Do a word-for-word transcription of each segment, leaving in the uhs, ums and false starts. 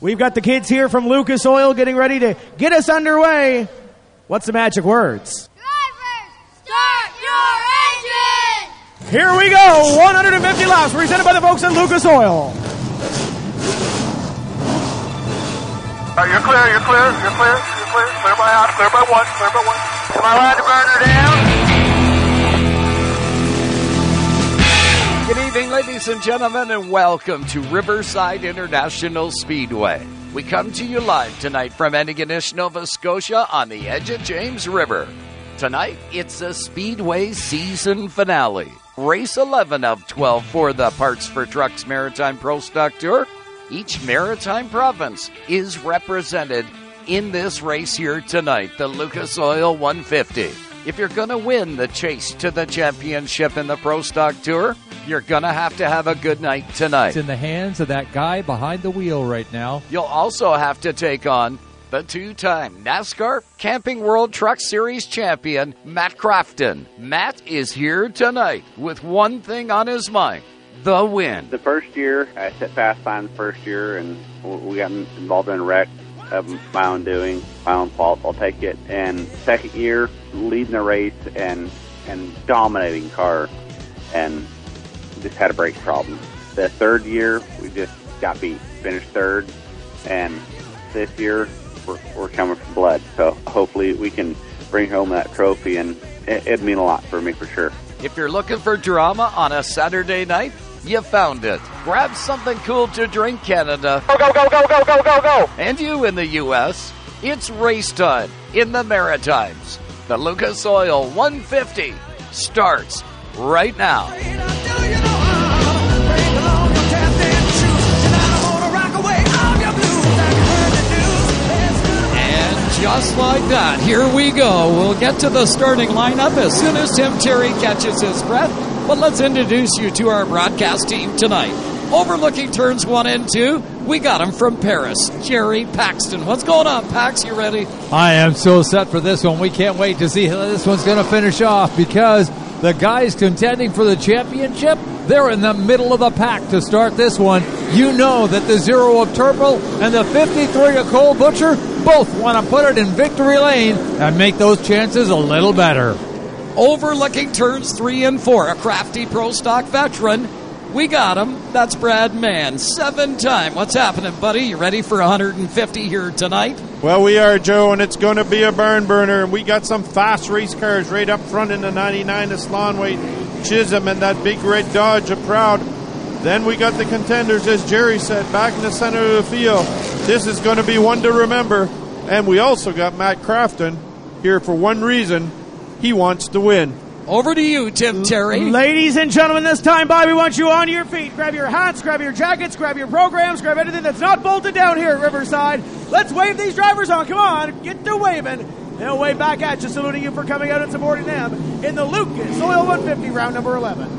We've got the kids here from Lucas Oil getting ready to get us underway. What's the magic words? Drivers, start your engine! Here we go, one hundred fifty laps presented by the folks at Lucas Oil. Uh, you're clear, you're clear, you're clear, you're clear. Clear by half, clear by one, clear by one. Am I allowed to burn her down? Good evening, ladies and gentlemen, and welcome to Riverside International Speedway. We come to you live tonight from Antigonish, Nova Scotia on the edge of James River. Tonight, it's the Speedway season finale. Race eleven of twelve for the Parts for Trucks Maritime Pro Stock Tour. Each maritime province is represented in this race here tonight, the Lucas Oil one fifty. If you're going to win the chase to the championship in the Pro Stock Tour, you're going to have to have a good night tonight. It's in the hands of that guy behind the wheel right now. You'll also have to take on the two-time NASCAR Camping World Truck Series champion, Matt Crafton. Matt is here tonight with one thing on his mind: the win. The first year, I set fast time the first year, and we got involved in a wreck of my own doing, my own fault. I'll take it. And second year, leading the race and and dominating car, and just had a brake problem. The third year, we just got beat, finished third, and this year we're, we're coming for blood. So hopefully we can bring home that trophy, and it, it'd mean a lot for me for sure. If you're looking for drama on a Saturday night, you found it. Grab something cool to drink, Canada. Go, go, go, go, go, go, go, go! And you in the U S, it's race time in the Maritimes. The Lucas Oil one fifty starts right now. Just like that, here we go. We'll get to the starting lineup as soon as Tim Terry catches his breath. But let's introduce you to our broadcast team tonight. Overlooking turns one and two, we got him from Paris, Jerry Paxton. What's going on, Pax? You ready? I am so set for this one. We can't wait to see how this one's going to finish off, because the guys contending for the championship, they're in the middle of the pack to start this one. You know that the Zero of Turple and the fifty-three of Cole Butcher both want to put it in victory lane and make those chances a little better. Overlooking turns three and four, a crafty Pro Stock veteran. We got him. That's Brad Mann, seven-time. What's happening, buddy? You ready for one hundred fifty here tonight? Well, we are, Joe, and it's going to be a barn burner. And we got some fast race cars right up front in the ninety-nine, the Slonway Chisholm, and that big red Dodge, a Proud. Then we got the contenders, as Jerry said, back in the center of the field. This is going to be one to remember. And we also got Matt Crafton here for one reason. He wants to win. Over to you, Tim Terry. Ladies and gentlemen, this time by, we want you on your feet. Grab your hats, grab your jackets, grab your programs, grab anything that's not bolted down here at Riverside. Let's wave these drivers on. Come on, get to waving. They'll wave back at you, saluting you for coming out and supporting them in the Lucas Oil one fifty round number eleven.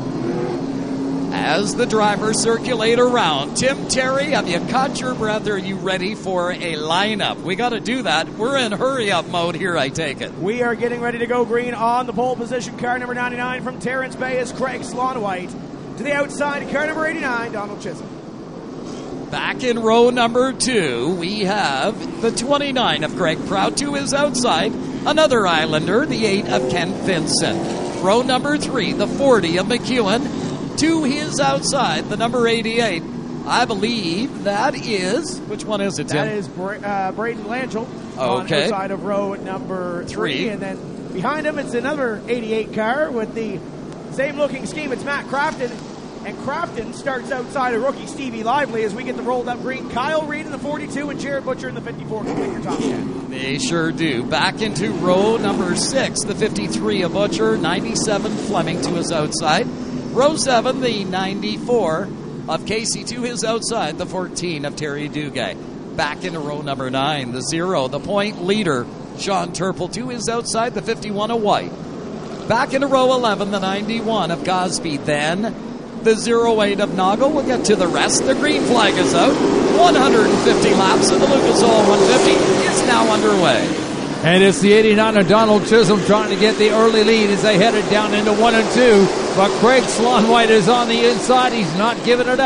As the drivers circulate around, Tim Terry, have you caught your breath? Are you ready for a lineup? We got to do that. We're in hurry-up mode here, I take it. We are getting ready to go green on the pole position. Car number ninety-nine from Terrence Bay is Craig Slonwhite. To the outside, car number eighty-nine, Donald Chisholm. Back in row number two, we have the twenty-nine of Craig Proud. To his outside, another Islander, the eight of Ken Vincent. Row number three, the forty of McEwen. To his outside, the number eighty-eight. I believe that is, which one is it, Tim? That is Bra- uh, Braden Langell okay. on outside of row number three. three. And then behind him, it's another eighty-eight car with the same looking scheme. It's Matt Crafton. And Crafton starts outside of rookie Stevie Lively as we get the rolled up green. Kyle Reed in the forty-two and Jared Butcher in the fifty-four complete your top ten. They sure do. Back into row number six, the fifty-three of Butcher, ninety-seven Fleming to his outside. Row seven, the ninety-four of Casey to his outside, the fourteen of Terry Dugay. Back into row number nine, the zero, the point leader, Sean Turple to his outside, the fifty-one of White. Back into row eleven, the ninety-one of Gosby. Then the zero eight of Noggle. We'll get to the rest. The green flag is out. one hundred fifty laps of the Lucas Oil one fifty is now underway. And it's the eighty-nine of Donald Chisholm trying to get the early lead as they headed down into one and two. But Craig Slonwhite is on the inside. He's not giving it up.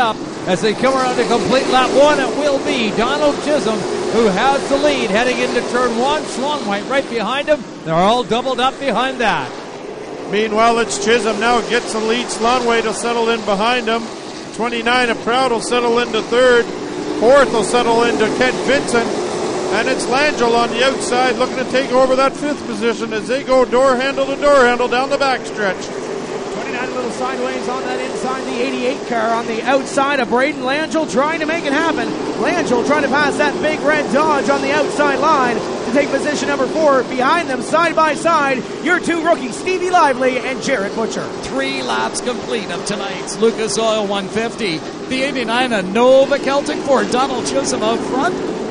As they come around to complete lap one, it will be Donald Chisholm who has the lead heading into turn one. Schlongwhite right behind him. They're all doubled up behind that. Meanwhile, it's Chisholm now gets the lead. Slonway will settle in behind him. twenty-nine of Proud will settle into third. Fourth will settle into Kent Vincent. And it's Langell on the outside looking to take over that fifth position as they go door handle to door handle down the backstretch. twenty-nine little sideways on that inside, the eighty-eight car on the outside of Braden Langell trying to make it happen. Langell trying to pass that big red Dodge on the outside line to take position number four. Behind them, side by side, your two rookies, Stevie Lively and Jared Butcher. Three laps complete of tonight's Lucas Oil one fifty. The eighty-nine of Nova Celtic Ford. Donald Chisholm out front.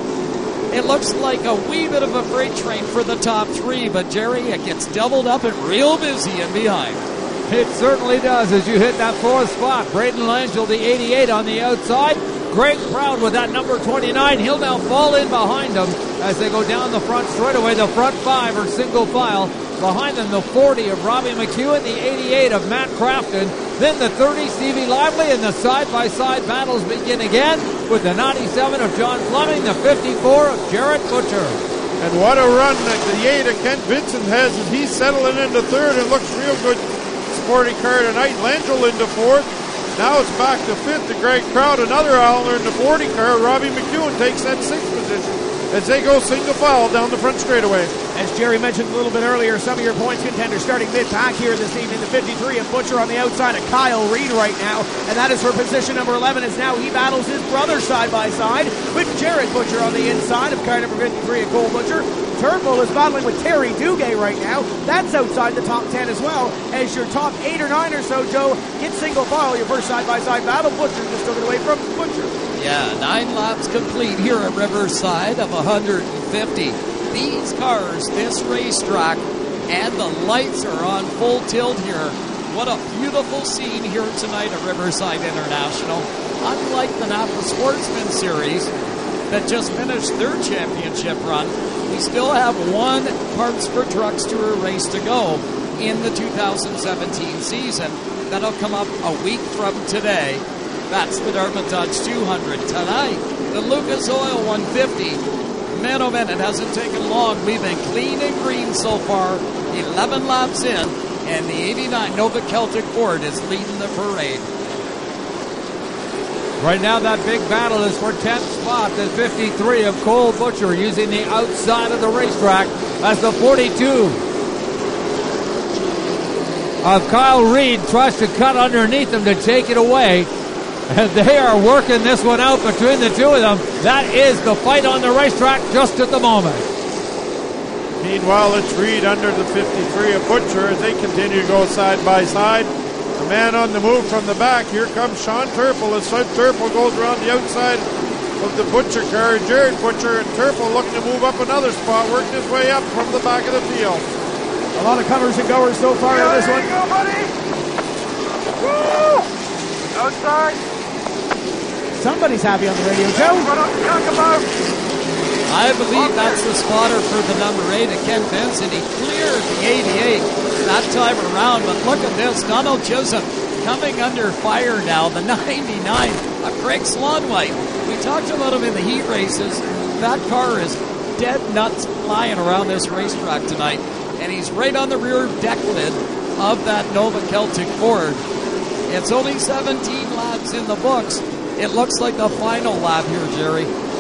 It looks like a wee bit of a freight train for the top three, but Jerry, it gets doubled up and real busy in behind. It certainly does as you hit that fourth spot. Braden Langell, the eighty-eight on the outside. Greg Proud with that number twenty-nine. He'll now fall in behind them as they go down the front straightaway. The front five are single file. Behind them, the forty of Robbie McEwen, the eighty-eight of Matt Crafton. Then the thirty, Stevie Lively, and the side-by-side battles begin again with the ninety-seven of John Fleming, the fifty-four of Jared Butcher. And what a run that the eight of Kent Vincent has as he's settling into third and looks real good. Sporty car tonight. Langell into fourth. Now it's back to fifth to Greg Proud. Another Owler in the forty car. Robbie McEwen takes that sixth position as they go single file down the front straightaway. As Jerry mentioned a little bit earlier, some of your points contenders starting mid-pack here this evening. The fifty-three of Butcher on the outside of Kyle Reed right now, and that is for position number eleven as now he battles his brother side by side with Jared Butcher on the inside of car number fifty-three of Cole Butcher. Turnbull is battling with Terry Duguay right now. That's outside the top ten as well. As your top eight or nine or so, Joe, get single file. Your first side-by-side battle. Butcher just took it away from Butcher. Yeah, nine laps complete here at Riverside of one hundred fifty. These cars, this racetrack, and the lights are on full tilt here. What a beautiful scene here tonight at Riverside International. Unlike the Napa Sportsman Series that just finished their championship run, we still have one Parts for Trucks Tour race to go in the two thousand seventeen season. That'll come up a week from today. That's the Dartmouth Dodge two hundred. Tonight, the Lucas Oil one fifty. Man, oh man, it hasn't taken long. We've been clean and green so far. eleven laps in, and the eighty-nine Nova Celtic Ford is leading the parade. Right now, that big battle is for tenth spot. The fifty-three of Cole Butcher using the outside of the racetrack as the forty-two of Kyle Reed tries to cut underneath him to take it away. And they are working this one out between the two of them. That is the fight on the racetrack just at the moment. Meanwhile, it's Reed under the fifty-three of Butcher as they continue to go side by side. The man on the move from the back. Here comes Sean Turple as Turple goes around the outside of the Butcher car. Jared Butcher and Turple looking to move up another spot, working his way up from the back of the field. A lot of comers and goers so far in this one. There you go, buddy. Woo! Outside. Somebody's happy on the radio, Joe. What else to talk about? I believe that's the spotter for the number eight of Ken Vincent. He cleared the eighty-eight that time around, but look at this. Donald Chisholm coming under fire now. The ninety-nine of Craig Slonwhite. We talked about him in the heat races. That car is dead nuts flying around this racetrack tonight, and he's right on the rear deck lid of that Nova Celtic Ford. It's only seventeen laps in the books. It looks like the final lap here, Jerry.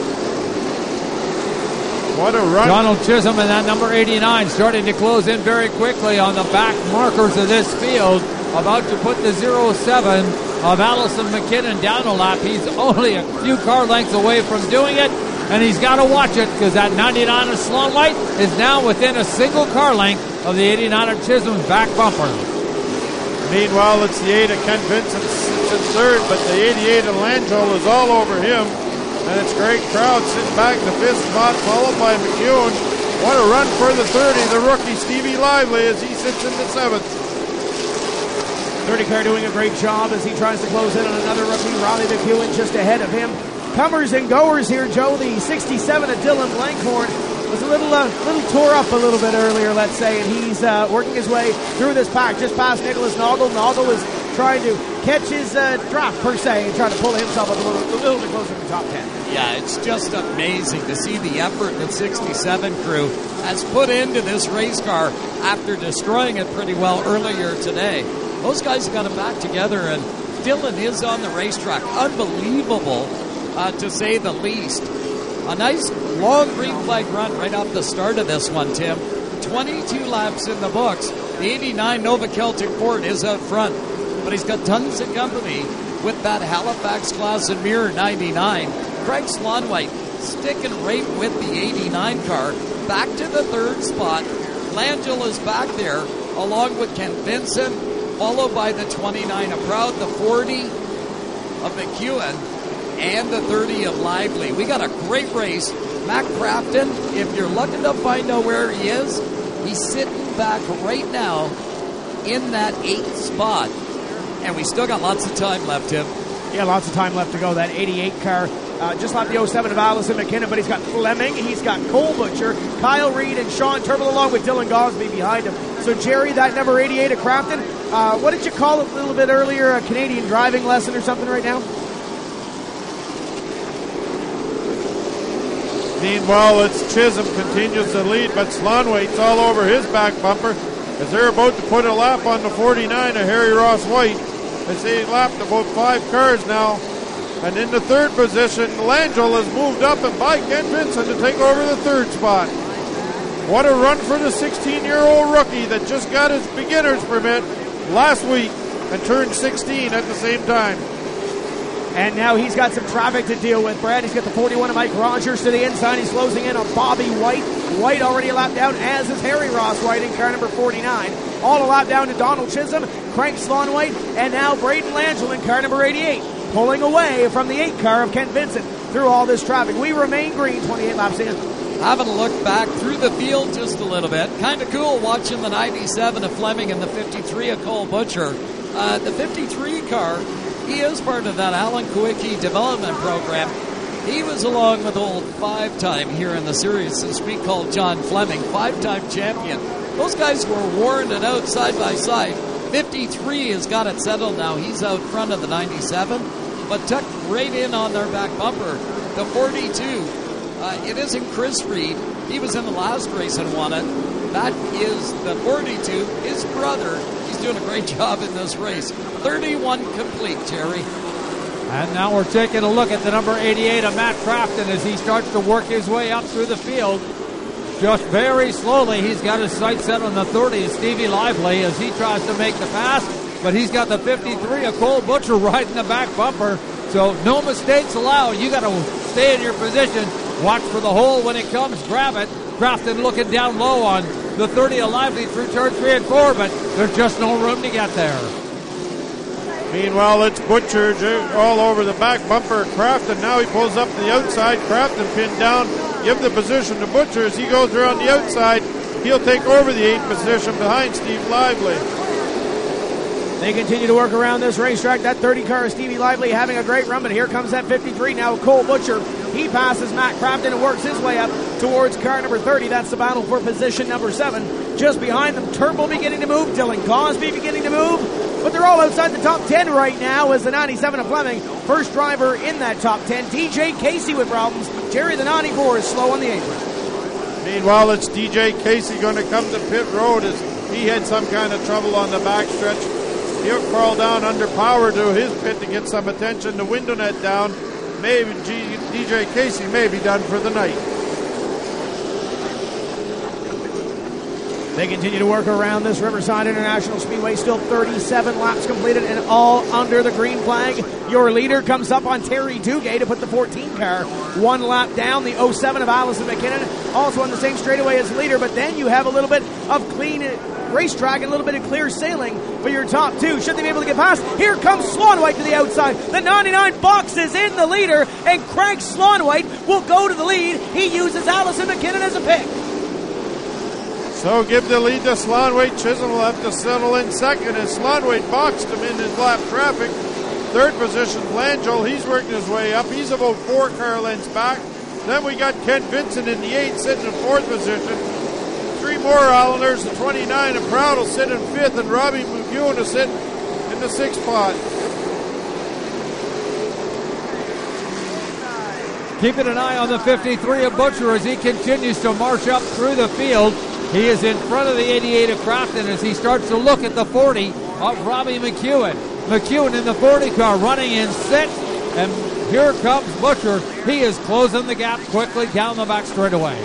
What a run. Donald Chisholm and that number eighty-nine starting to close in very quickly on the back markers of this field. About to put the oh seven of Allison McKinnon down a lap. He's only a few car lengths away from doing it, and he's got to watch it because that ninety-nine of Slonwhite is now within a single car length of the eighty-nine of Chisholm's back bumper. Meanwhile, it's the eight of Ken Vincent sits in third, but the eighty-eight of Langell is all over him. And it's Greg Proud sitting back in the fifth spot, followed by McEwen. What a run for the thirty, the rookie Stevie Lively as he sits in the seventh. thirty car doing a great job as he tries to close in on another rookie, Robbie McEwen, just ahead of him. Comers and goers here, Joe. The sixty-seven of Dylan Blankhorn was a little uh, little tore up a little bit earlier, let's say, and he's uh, working his way through this pack just past Nicholas Noggle. Noggle is trying to catch his uh, draft, per se, and trying to pull himself up a little, a little bit closer to the top ten. Yeah, it's just amazing to see the effort that sixty-seven crew has put into this race car after destroying it pretty well earlier today. Those guys got it back together, and Dylan is on the racetrack. Unbelievable, uh, to say the least. A nice long green flag run right off the start of this one, Tim. twenty-two laps in the books. The eighty-nine Nova Celtic Ford is out front, but he's got tons of company with that Halifax Class and Mirror ninety-nine. Craig Slonwhite sticking right with the eighty-nine car. Back to the third spot. Langell is back there, along with Ken Vincent, followed by the twenty-nine of Proud, the forty of McEwen, and the thirty of Lively. We got a great race. Matt Crafton, if you're looking to find out where he is, he's sitting back right now in that eighth spot. And we still got lots of time left, Tim. Yeah, lots of time left to go. That eighty-eight car uh, just like the oh seven of Allison McKinnon, but he's got Fleming, he's got Cole Butcher, Kyle Reed, and Sean Turnbull along with Dylan Gosby behind him. So, Jerry, that number eighty-eight of Crafton, uh, what did you call it a little bit earlier, a Canadian driving lesson or something right now? Meanwhile, it's Chisholm continues to lead, but Slonwhite's all over his back bumper as they're about to put a lap on the forty-nine of Harry Ross White. As they lapped about five cars now. And in the third position, Langell has moved up and by Ken Vincent to take over the third spot. What a run for the sixteen-year-old rookie that just got his beginner's permit last week and turned sixteen at the same time. And now he's got some traffic to deal with, Brad. He's got the forty-one of Mike Rogers to the inside. He's closing in on Bobby White. White already a lap down, as is Harry Ross White in car number forty-nine. All a lap down to Donald Chisholm, Craig Slonwhite, and now Braden Langell in car number eighty-eight. Pulling away from the eight car of Ken Vincent through all this traffic. We remain green, twenty-eight laps in. Having a look back through the field just a little bit. Kind of cool watching the ninety-seven of Fleming and the fifty-three of Cole Butcher. Uh, the fifty-three car, he is part of that Alan Kowicki development program. He was along with old five-time here in the series this week called John Fleming, five-time champion. Those guys were warring it out side by side. fifty-three has got it settled now. He's out front of the ninety-seven, but tucked right in on their back bumper. The forty-two, uh, it isn't Chris Reed. He was in the last race and won it. That is the forty-two, his brother. He's doing a great job in this race. thirty-one complete, Jerry. And now we're taking a look at the number eighty-eight of Matt Crafton as he starts to work his way up through the field. Just very slowly, he's got his sights set on the thirty, Stevie Lively, as he tries to make the pass. But he's got the fifty-three of Cole Butcher right in the back bumper. So no mistakes allowed. You got to stay in your position. Watch for the hole when it comes. Grab it. Crafton looking down low on the thirty of Lively through turn three and four, but there's just no room to get there. Meanwhile, it's Butcher all over the back bumper of Crafton. Now he pulls up to the outside. Crafton pinned down. Give the position to Butcher as he goes around the outside. He'll take over the eighth position behind Steve Lively. They continue to work around this racetrack. That thirty car of Stevie Lively having a great run, but here comes that fifty-three now. Cole Butcher, he passes Matt Crafton and works his way up towards car number thirty. That's the battle for position number seven. Just behind them, Turnbull beginning to move, Dylan Gosby beginning to move, but they're all outside the top ten right now as the ninety-seven of Fleming, first driver in that top ten. D J Casey with problems. Jerry, the ninety-four, is slow on the apron. Meanwhile, it's D J Casey going to come to pit road as he had some kind of trouble on the backstretch. He'll crawl down under power to his pit to get some attention. The window net down. Maybe G- D J Casey may be done for the night. They continue to work around this Riverside International Speedway. Still thirty-seven laps completed and all under the green flag. Your leader comes up on Terry Duguay to put the fourteen car one lap down. The oh seven of Allison McKinnon also on the same straightaway as leader. But then you have a little bit of clean racetrack and a little bit of clear sailing for your top two. Should they be able to get past? Here comes Slonwhite to the outside. The ninety-nine box is in the leader, and Craig Slonwhite will go to the lead. He uses Allison McKinnon as a pick. So give the lead to Slonwhite. Chisholm will have to settle in second as Slonwhite boxed him in his lap traffic. Third position, Langell. He's working his way up. He's about four car lengths back. Then we got Ken Vincent in the eighth, sitting in fourth position. Three more Islanders. The twenty-nine of Proud will sit in fifth, and Robbie McEwen will sit in the the sixth spot. Keeping an eye on the fifty-three of Butcher as he continues to march up through the field. He is in front of the eighty-eight of Crafton as he starts to look at the forty of Robbie McEwen. McEwen in the forty car running in sixth, and here comes Butcher. He is closing the gap quickly down the back straightaway.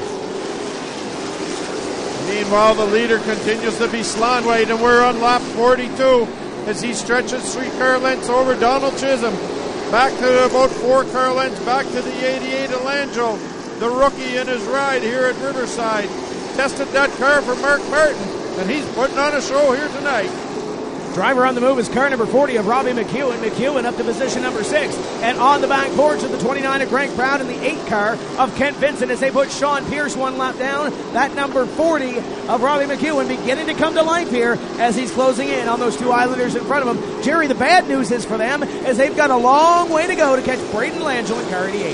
Meanwhile, the leader continues to be Slonwade, and we're on lap forty-two as he stretches three car lengths over Donald Chisholm. Back to about four car lengths, back to the eighty-eight of Langell, the rookie in his ride here at Riverside. Tested that car for Mark Martin, and he's putting on a show here tonight. Driver on the move is car number forty of Robbie McEwen. McEwen up to position number six. And on the back porch of the twenty-nine of Greg Proud and the eight car of Kent Vincent as they put Sean Pierce one lap down. That number forty of Robbie McEwen beginning to come to life here as he's closing in on those two Islanders in front of him. Jerry, the bad news is for them as they've got a long way to go to catch Braden Langell in car eighty-eight.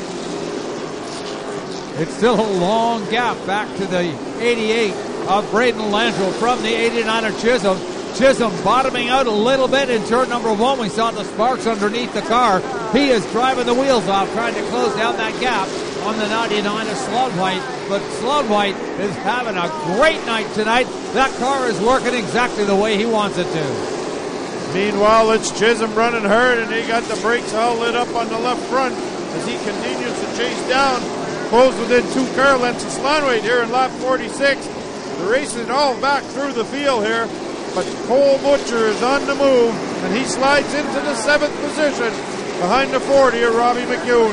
It's still a long gap back to the eighty-eight of Braden Langell from the eighty-nine of Chisholm. Chisholm bottoming out a little bit in turn number one. We saw the sparks underneath the car. He is driving the wheels off, trying to close down that gap on the ninety-nine of Sloan-White. But Sloan-White is having a great night tonight. That car is working exactly the way he wants it to. Meanwhile, it's Chisholm running hard, and he got the brakes all lit up on the left front as he continues to chase down. Pulls within two car lengths of Sloan-White here in lap forty-six. The race is all back through the field here. But Cole Butcher is on the move, and he slides into the seventh position behind the forty of Robbie McEwen.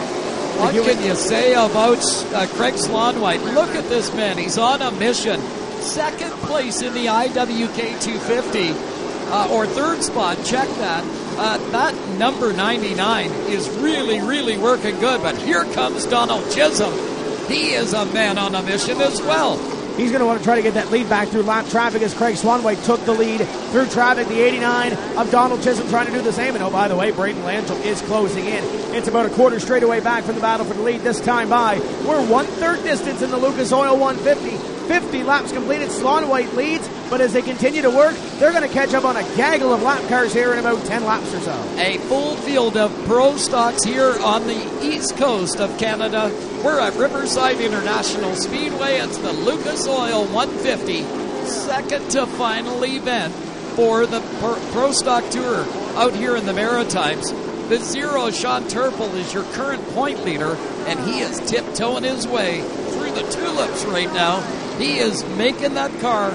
What can you say about uh, Craig Sloan-White? Look at this man. He's on a mission. Second place in the I W K two fifty, uh, or third spot. Check that. Uh, that number ninety-nine is really, really working good. But here comes Donald Chisholm. He is a man on a mission as well. He's going to want to try to get that lead back through lap traffic as Craig Sloan-White took the lead through traffic. The eighty-nine of Donald Chisholm trying to do the same. And oh, by the way, Braden Langell is closing in. It's about a quarter straightaway back from the battle for the lead this time by. We're one-third distance in the Lucas Oil one fifty. fifty laps completed. Sloan-White leads, but as they continue to work, they're going to catch up on a gaggle of lap cars here in about ten laps or so. A full field of pro stocks here on the east coast of Canada. We're at Riverside International Speedway. It's the Lucas Oil one fifty, second to final event for the Pro Stock Tour out here in the Maritimes. The Zero, Sean Turple, is your current point leader, and he is tiptoeing his way through the tulips right now. He is making that car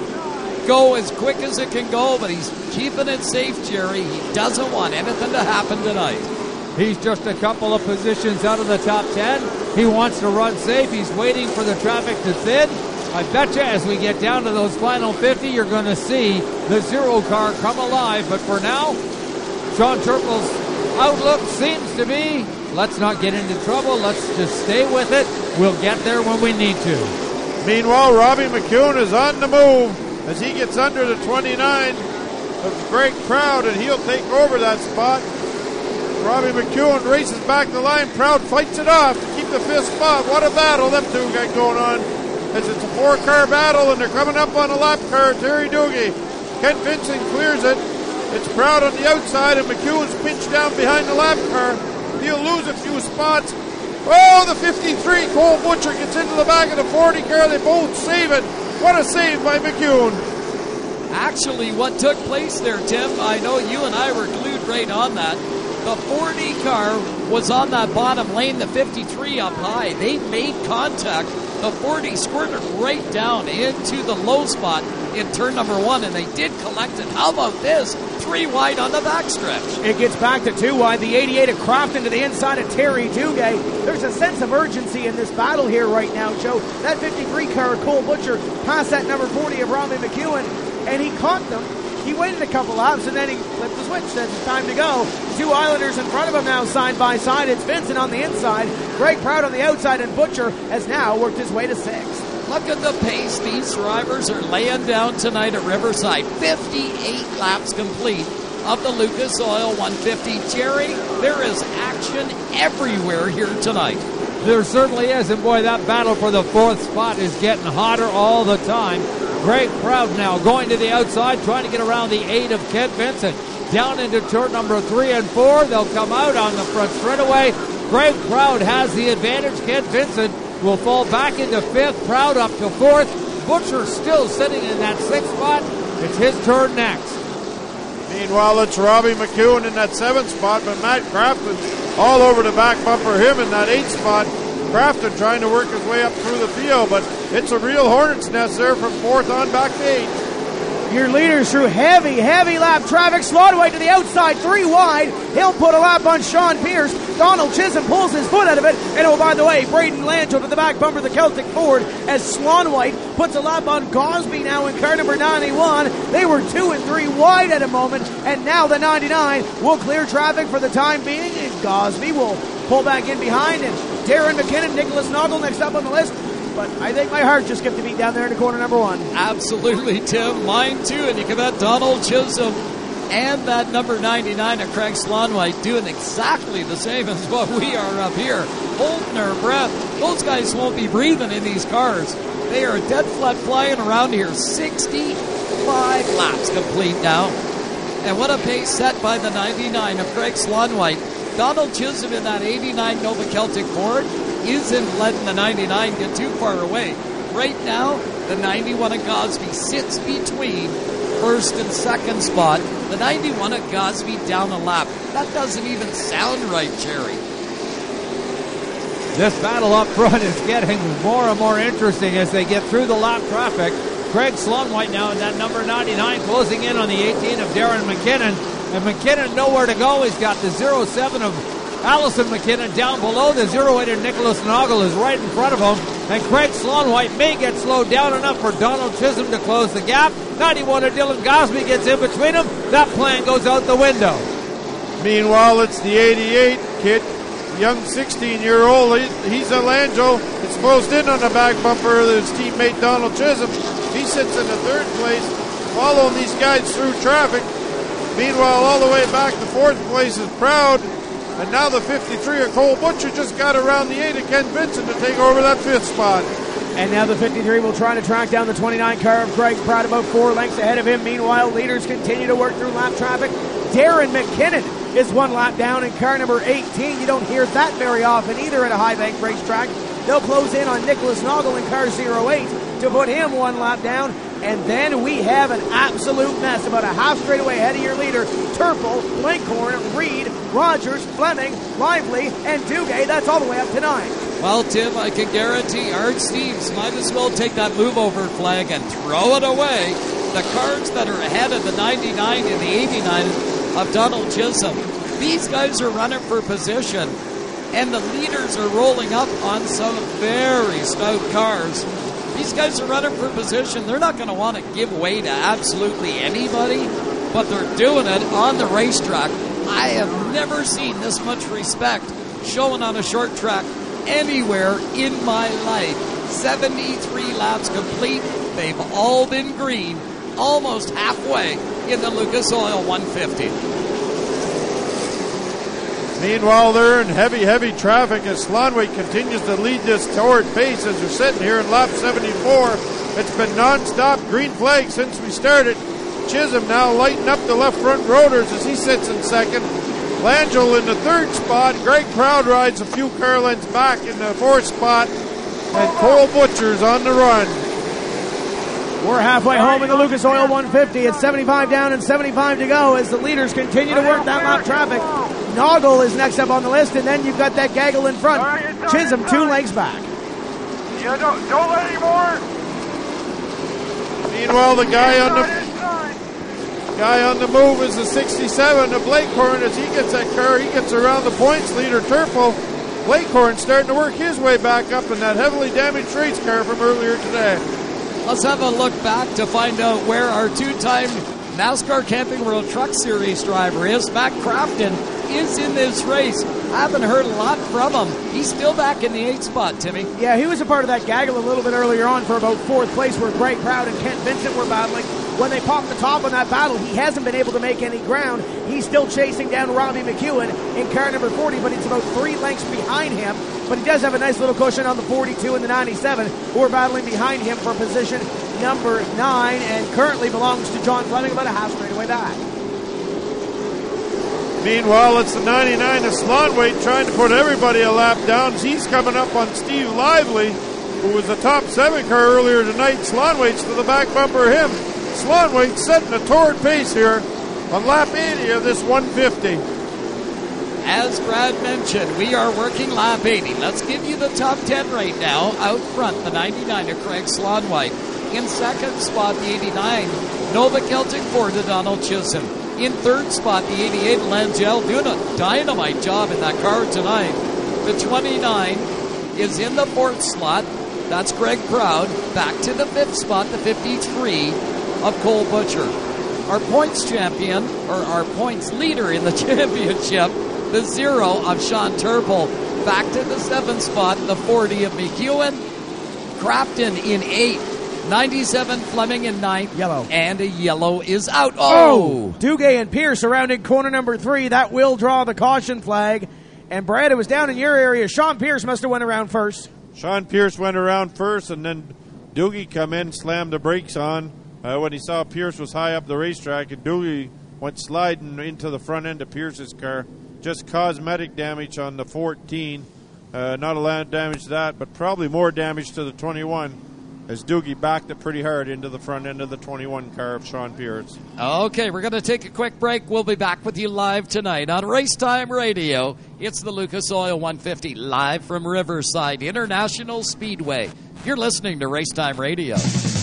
go as quick as it can go, but he's keeping it safe, Jerry. He doesn't want anything to happen tonight. He's just a couple of positions out of the top ten. He wants to run safe. He's waiting for the traffic to thin. I bet you as we get down to those final fifty, you're going to see the Zero car come alive. But for now, Sean Turple's outlook seems to be, let's not get into trouble. Let's just stay with it. We'll get there when we need to. Meanwhile, Robbie McEwen is on the move as he gets under the twenty-nine of Greg Proud, and he'll take over that spot. Robbie McEwen races back the line. Proud fights it off to keep the fifth spot. What a battle them two got going on. As it's a four-car battle, and they're coming up on a lap car. Terry Doogie. Kent Vincent clears it. It's Proud on the outside, and McEwen's pinched down behind the lap car. He'll lose a few spots. Oh, the fifty-three, Cole Butcher gets into the back of the forty car. They both save it. What a save by McEwen. Actually, what took place there, Tim, I know you and I were glued right on that. The forty car was on that bottom lane, the fifty-three up high. They made contact. The forty squirted right down into the low spot in turn number one, and they did collect it. How about this? Three wide on the backstretch. It gets back to two wide. The eighty-eight of Crofton to the inside of Terry Duguay. There's a sense of urgency in this battle here right now, Joe. That fifty-three car, Cole Butcher, passed that number forty of Robbie McEwen, and he caught them. He waited a couple laps, and then he flipped the switch. Says it's time to go. Two Islanders in front of him now, side by side. It's Vincent on the inside, Greg Proud on the outside, and Butcher has now worked his way to sixth. Look at the pace these drivers are laying down tonight at Riverside. fifty-eight laps complete of the Lucas Oil one fifty. Jerry, there is action everywhere here tonight. There certainly is, and boy, that battle for the fourth spot is getting hotter all the time. Greg Proud now going to the outside, trying to get around the eight of Kent Vincent. down into turn number three and four. They'll come out on the front straightaway. Greg Proud has the advantage. Kent Vincent will fall back into fifth. Proud up to fourth. Butcher still sitting in that sixth spot. It's his turn next. Meanwhile, it's Robbie McEwen in that seventh spot, but Matt Crafton all over the back bumper, him in that eighth spot. Crafton trying to work his way up through the field, but it's a real hornet's nest there from fourth on back to eighth. Your leaders through heavy, heavy lap traffic. Slotway to the outside, three wide. He'll put a lap on Sean Pierce. Donald Chisholm pulls his foot out of it. And oh, by the way, Braden Lancho to the back bumper of the Celtic Ford as Slonwhite puts a lap on Gosby now in car number ninety-one. They were two and three wide at a moment, and now the ninety-nine will clear traffic for the time being, and Gosby will pull back in behind, and Darren McKinnon, Nicholas Noggle next up on the list. But I think my heart just skipped a beat down there in the corner number one. Absolutely, Tim. Mine too. And you can bet Donald Chisholm and that number ninety-nine of Craig Slonwhite doing exactly the same as what we are up here. Holding our breath. Those guys won't be breathing in these cars. They are dead flat flying around here. sixty-five laps complete now. And what a pace set by the ninety-nine of Craig Slonwhite. Donald Chisholm in that eighty-nine Nova Celtic Ford isn't letting the ninety-nine get too far away. Right now, the ninety-one of Gosby sits between first and second spot. The ninety-one of Gosby down a lap. That doesn't even sound right, Jerry. This battle up front is getting more and more interesting as they get through the lap traffic. Craig Slonwhite now in that number ninety-nine, closing in on the eighteen of Darren McKinnon. And McKinnon nowhere to go. He's got the oh seven of Allison McKinnon down below. The oh eight of Nicholas Noggle is right in front of him. And Craig Slonwhite may get slowed down enough for Donald Chisholm to close the gap. ninety-one of Dylan Gosby gets in between them. That plan goes out the window. Meanwhile, it's the eighty-eight kid, young sixteen-year-old. He, he's a Lanjo. It's closed in on the back bumper of his teammate Donald Chisholm. He sits in the third place, following these guys through traffic. Meanwhile, all the way back to fourth place is Proud. And now the fifty-three of Cole Butcher just got around the eight of Ken Vincent to take over that fifth spot. And now the fifty-three will try to track down the twenty-nine car of Greg Proud, about four lengths ahead of him. Meanwhile, leaders continue to work through lap traffic. Darren McKinnon is one lap down in car number eighteen. You don't hear that very often either at a high bank racetrack. They'll close in on Nicholas Noggle in car oh eight to put him one lap down. And then we have an absolute mess. About a half straightaway ahead of your leader. Turple, Blinkhorn, Reed, Rogers, Fleming, Lively, and Dugay. That's all the way up to nine. Well, Tim, I can guarantee Art Steves might as well take that move over flag and throw it away. The cars that are ahead of the ninety-nine and the eighty-nine of Donald Chisholm. These guys are running for position. And the leaders are rolling up on some very stout cars. These guys are running for position. They're not going to want to give way to absolutely anybody, but they're doing it on the racetrack. I have never seen this much respect shown on a short track anywhere in my life. seventy-three laps complete. They've all been green, almost halfway in the Lucas Oil one fifty. Meanwhile, they're in heavy, heavy traffic as Slonwhite continues to lead this torrid pace as they're sitting here in lap seventy-four. It's been non-stop green flag since we started. Chisholm now lighting up the left front rotors as he sits in second. Langell in the third spot. Greg Proud rides a few car lengths back in the fourth spot. And Cole Butcher's on the run. We're halfway home in the Lucas Oil one fifty. It's seventy-five down and seventy-five to go as the leaders continue to work that lap traffic. Noggle is next up on the list, and then you've got that gaggle in front. Chisholm two legs back. Yeah, don't, don't let any more. Meanwhile, the guy on the guy on the move is the sixty-seven, the Blinkhorn. As he gets that car, he gets around the points leader, Turple. Blinkhorn starting to work his way back up in that heavily damaged race car from earlier today. Let's have a look back to find out where our two-time NASCAR Camping World Truck Series driver is. Matt Crafton is in this race. I haven't heard a lot from him. He's still back in the eighth spot, Timmy. Yeah, he was a part of that gaggle a little bit earlier on for about fourth place where Greg Proud and Kent Vincent were battling. When they popped the top on that battle, he hasn't been able to make any ground. He's still chasing down Robbie McEwen in car number forty, but it's about three lengths behind him. But he does have a nice little cushion on the forty-two and the ninety-seven, who are battling behind him for position number nine, and currently belongs to John Fleming, about a half straightaway back. Meanwhile, it's the ninety-nine of Slonway trying to put everybody a lap down. He's coming up on Steve Lively, who was the top seven car earlier tonight. Slonwaite's to the back bumper of him. Slonwaite setting a torrid pace here on lap eighty of this one fifty. As Brad mentioned, we are working lap eighty. Let's give you the top ten right now. Out front, the ninety-nine of Craig Slonwhite. In second spot, the eighty-nine, Nova Celtic Ford of Donald Chisholm. In third spot, the eighty-eight, Langell, doing a dynamite job in that car tonight. The twenty-nine is in the fourth slot. That's Greg Proud. Back to the fifth spot, the fifty-three of Cole Butcher. Our points champion, or our points leader in the championship, the zero of Sean Turple. Back to the seventh spot, the forty of McEwen. Crafton in eighth. ninety-seven Fleming in ninth. Yellow. And a yellow is out. Oh! oh Duguay and Pierce surrounding corner number three. That will draw the caution flag. And Brad, it was down in your area. Sean Pierce must have went around first. Sean Pierce went around first, and then Doogie come in, slammed the brakes on uh, when he saw Pierce was high up the racetrack, and Doogie went sliding into the front end of Pierce's car. Just cosmetic damage on the fourteen. Uh, not a lot of damage to that, but probably more damage to the twenty-one, as Doogie backed it pretty hard into the front end of the twenty-one car of Sean Pierce. Okay, we're going to take a quick break. We'll be back with you live tonight on Racetime Radio. It's the Lucas Oil one fifty, live from Riverside International Speedway. You're listening to Racetime Radio.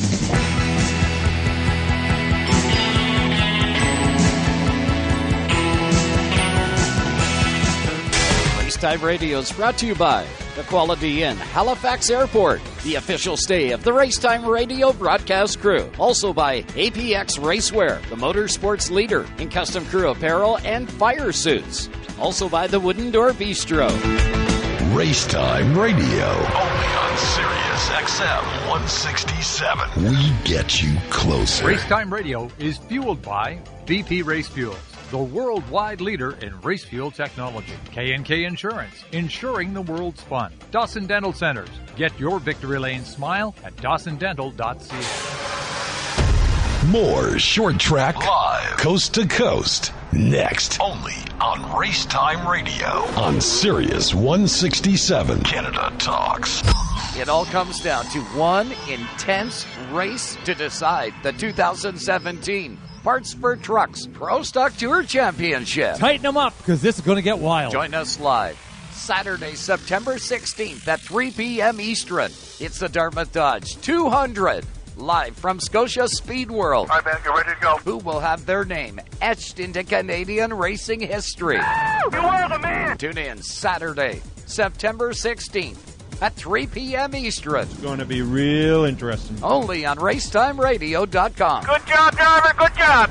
Racetime Radio is brought to you by the Quality Inn, Halifax Airport, the official stay of the Racetime Radio broadcast crew. Also by A P X Racewear, the motorsports leader in custom crew apparel and fire suits. Also by the Wooden Door Bistro. Racetime Radio, only on Sirius X M one sixty-seven. We get you closer. Racetime Radio is fueled by B P Race Fuels, the worldwide leader in race fuel technology. K and K Insurance, insuring the world's fun. Dawson Dental Centers, get your victory lane smile at dawson dental dot c a. More short track live, coast to coast. Next, only on Racetime Radio on Sirius one sixty-seven. Canada Talks. It all comes down to one intense race to decide the two thousand seventeen Parts for Trucks Pro Stock Tour Championship. Tighten them up, because this is going to get wild. Join us live Saturday, September sixteenth at three p.m. Eastern. It's the Dartmouth Dodge two hundred, live from Scotia Speed World. All right, man, get ready to go. Who will have their name etched into Canadian racing history. You are the man. Tune in Saturday, September sixteenth at three p.m. Eastern. It's going to be real interesting. Only on racetime radio dot com. Good job, driver. Good job.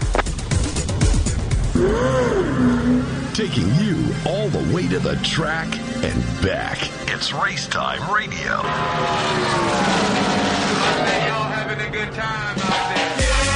Taking you all the way to the track and back. It's Racetime Radio. Hey, y'all having a good time out there.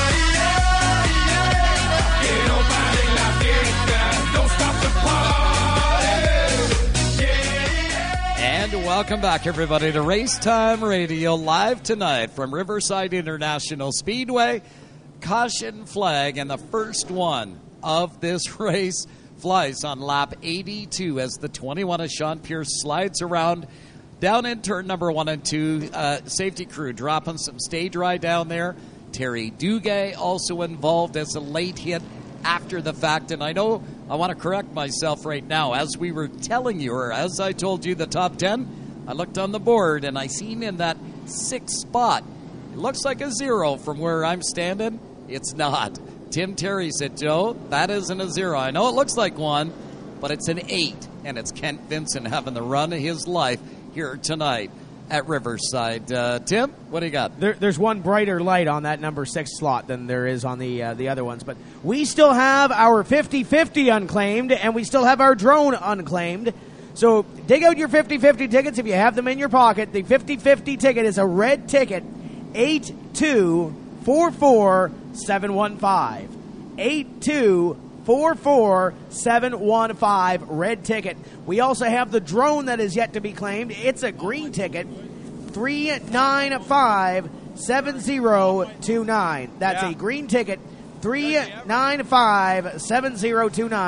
And welcome back, everybody, to Racetime Radio, live tonight from Riverside International Speedway. Caution flag, and the first one of this race flies on lap eighty-two as the twenty-one of Sean Pierce slides around down in turn number one and two. Uh, safety crew dropping some stage ride down there. Terry Duguay also involved as a late hit after the fact. And I know I want to correct myself right now. As we were telling you, or as I told you, the top ten, I looked on the board and I seen in that sixth spot, it looks like a zero from where I'm standing. It's not. Tim Terry said, Joe, that isn't a zero. I know it looks like one, but it's an eight. And it's Kent Vincent having the run of his life here tonight at Riverside. Uh, Tim, what do you got? There, there's one brighter light on that number six slot than there is on the uh, the other ones. But we still have our fifty-fifty unclaimed, and we still have our drone unclaimed. So dig out your fifty-fifty tickets if you have them in your pocket. The fifty-fifty ticket is a red ticket, eight two four four seven one five. eight two four four seven one five, red ticket. We also have the drone that is yet to be claimed. It's a green ticket, three nine five seven zero two nine. That's yeah. a green ticket, three nine five seven zero two nine.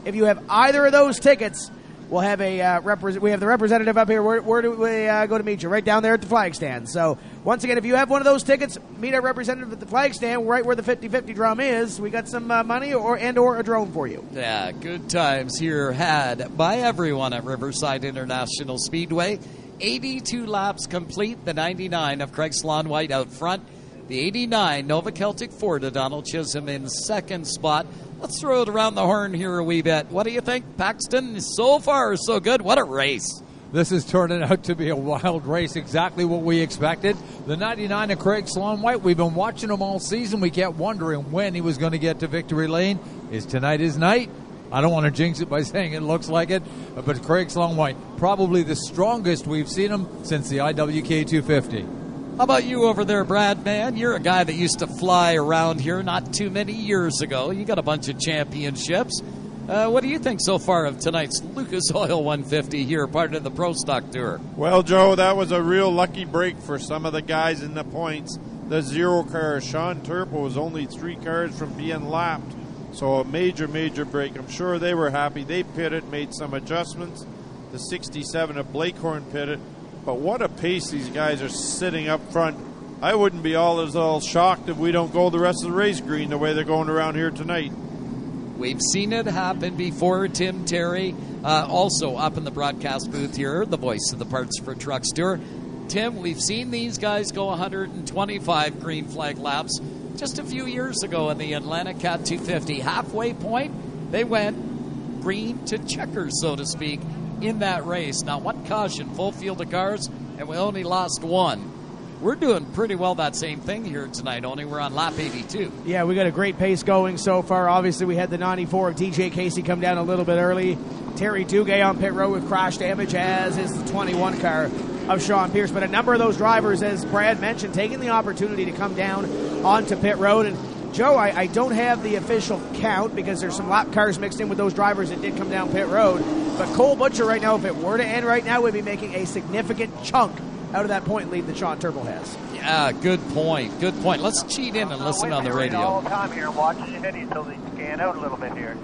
If you have either of those tickets, we'll have a uh, repre- we have the representative up here. Where, where do we uh, go to meet you? Right down there at the flag stand. So once again, if you have one of those tickets, meet our representative at the flag stand right where the fifty-fifty drum is. We got some uh, money or and or a drone for you. Yeah, good times here had by everyone at Riverside International Speedway. eighty-two laps complete. The ninety-nine of Craig Slon-White out front. The eighty-nine Nova Celtic Ford of Donald Chisholm in second spot. Let's throw it around the horn here a wee bit. What do you think, Paxton? So far, so good. What a race. This is turning out to be a wild race, exactly what we expected. The ninety-nine of Craig Slon-White, we've been watching him all season. We kept wondering when he was going to get to victory lane. Is tonight his night? I don't want to jinx it by saying it looks like it, but Craig Slon-White, probably the strongest we've seen him since the I W K two fifty. How about you over there, Brad, man? You're a guy that used to fly around here not too many years ago. You got a bunch of championships. Uh, what do you think so far of tonight's Lucas Oil one fifty here, part of the Pro Stock Tour? Well, Joe, that was a real lucky break for some of the guys in the points. The zero car, Sean Turpo, was only three cars from being lapped. So a major, major break. I'm sure they were happy. They pitted, made some adjustments. The sixty-seven of Blakehorn pitted. But what a pace these guys are sitting up front. I wouldn't be all as all shocked if we don't go the rest of the race green the way they're going around here tonight. We've seen it happen before. Tim Terry, uh, also up in the broadcast booth here, the voice of the Parts for Trucks Tour. Tim, we've seen these guys go one hundred twenty-five green flag laps just a few years ago in the Atlantic Cat two fifty. Halfway point, they went green to checkers, so to speak, in that race. Not one caution, full field of cars, and we only lost one. We're doing pretty well that same thing here tonight, only we're on lap eighty-two. Yeah, we got a great pace going so far. Obviously, we had the ninety-four of D J Casey come down a little bit early. Terry Duguay on pit road with crash damage, as is the twenty-one car of Sean Pierce. But a number of those drivers, as Brad mentioned, taking the opportunity to come down onto pit road. And Joe, I, I don't have the official count because there's some lap cars mixed in with those drivers that did come down pit road. But Cole Butcher right now, if it were to end right now, would be making a significant chunk out of that point lead that Sean Turple has. Yeah, good point. Good point. Let's cheat in and listen on the radio. All the time here, watching you Eddie till they scan out a little bit here.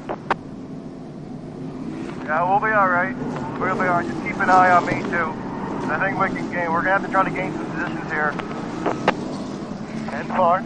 Yeah, we'll be all right. We'll be all right. Just keep an eye on me too. I think we can gain. We're gonna have to try to gain some positions here. And far.